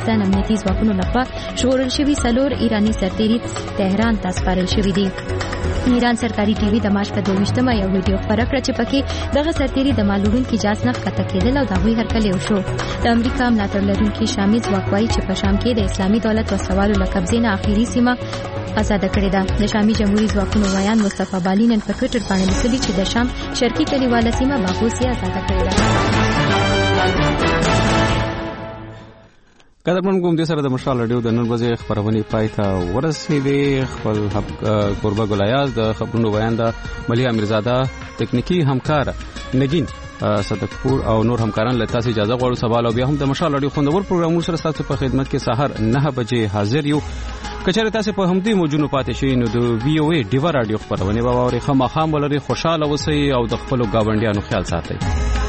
پاکستان امنیتي ځواکونو لخوا ژغورل شوي 4 ایرانی سرتیري تهران ته سپارل شوي دي. ایران سرکاري ټي وي د مارچ په 22مه یو ویډیو خپاره کړ چې پکې دغه سرتیري د مالوړونکو جاز نه ښکته کېدل او د هغوی هرکلی وشو. د امریکا ملاتړ لرونکي شامي ځواک وایي چې په شام کې د اسلامي دولت وسوالو له قبضې نه آخري سیمه آزاده کړې ده. د شامي جمهوریت ځواکونو ویان مصطفی بالي نن په ټویټر باندې لیکلي چې د شام شرقي کلیواله سیمه باغوس یې آزاده کړې ده. قدرمن کوم د سره د مشال رادیو د نن ورځې خبرونه پای ته ورسېدې. خپل قربا ګلایاز د خبرونو بیان د ملي امیرزاده تکنیکی همکار نگین صدقپور او نور همکاران له تاسو اجازه غواړو. سوال او بیا هم د مشال رادیو خوندور پروګرامونو سره تاسو په خدمت کې سحر 9 بجې حاضر یو. کچره تاسو په همدې موجونو پاتې شئ نو د وی او ای ډیوا رادیو خبرونه به اورئ. خامخام ولري، خوشاله اوسئ او د خپل گاونډیانو خیال ساتئ.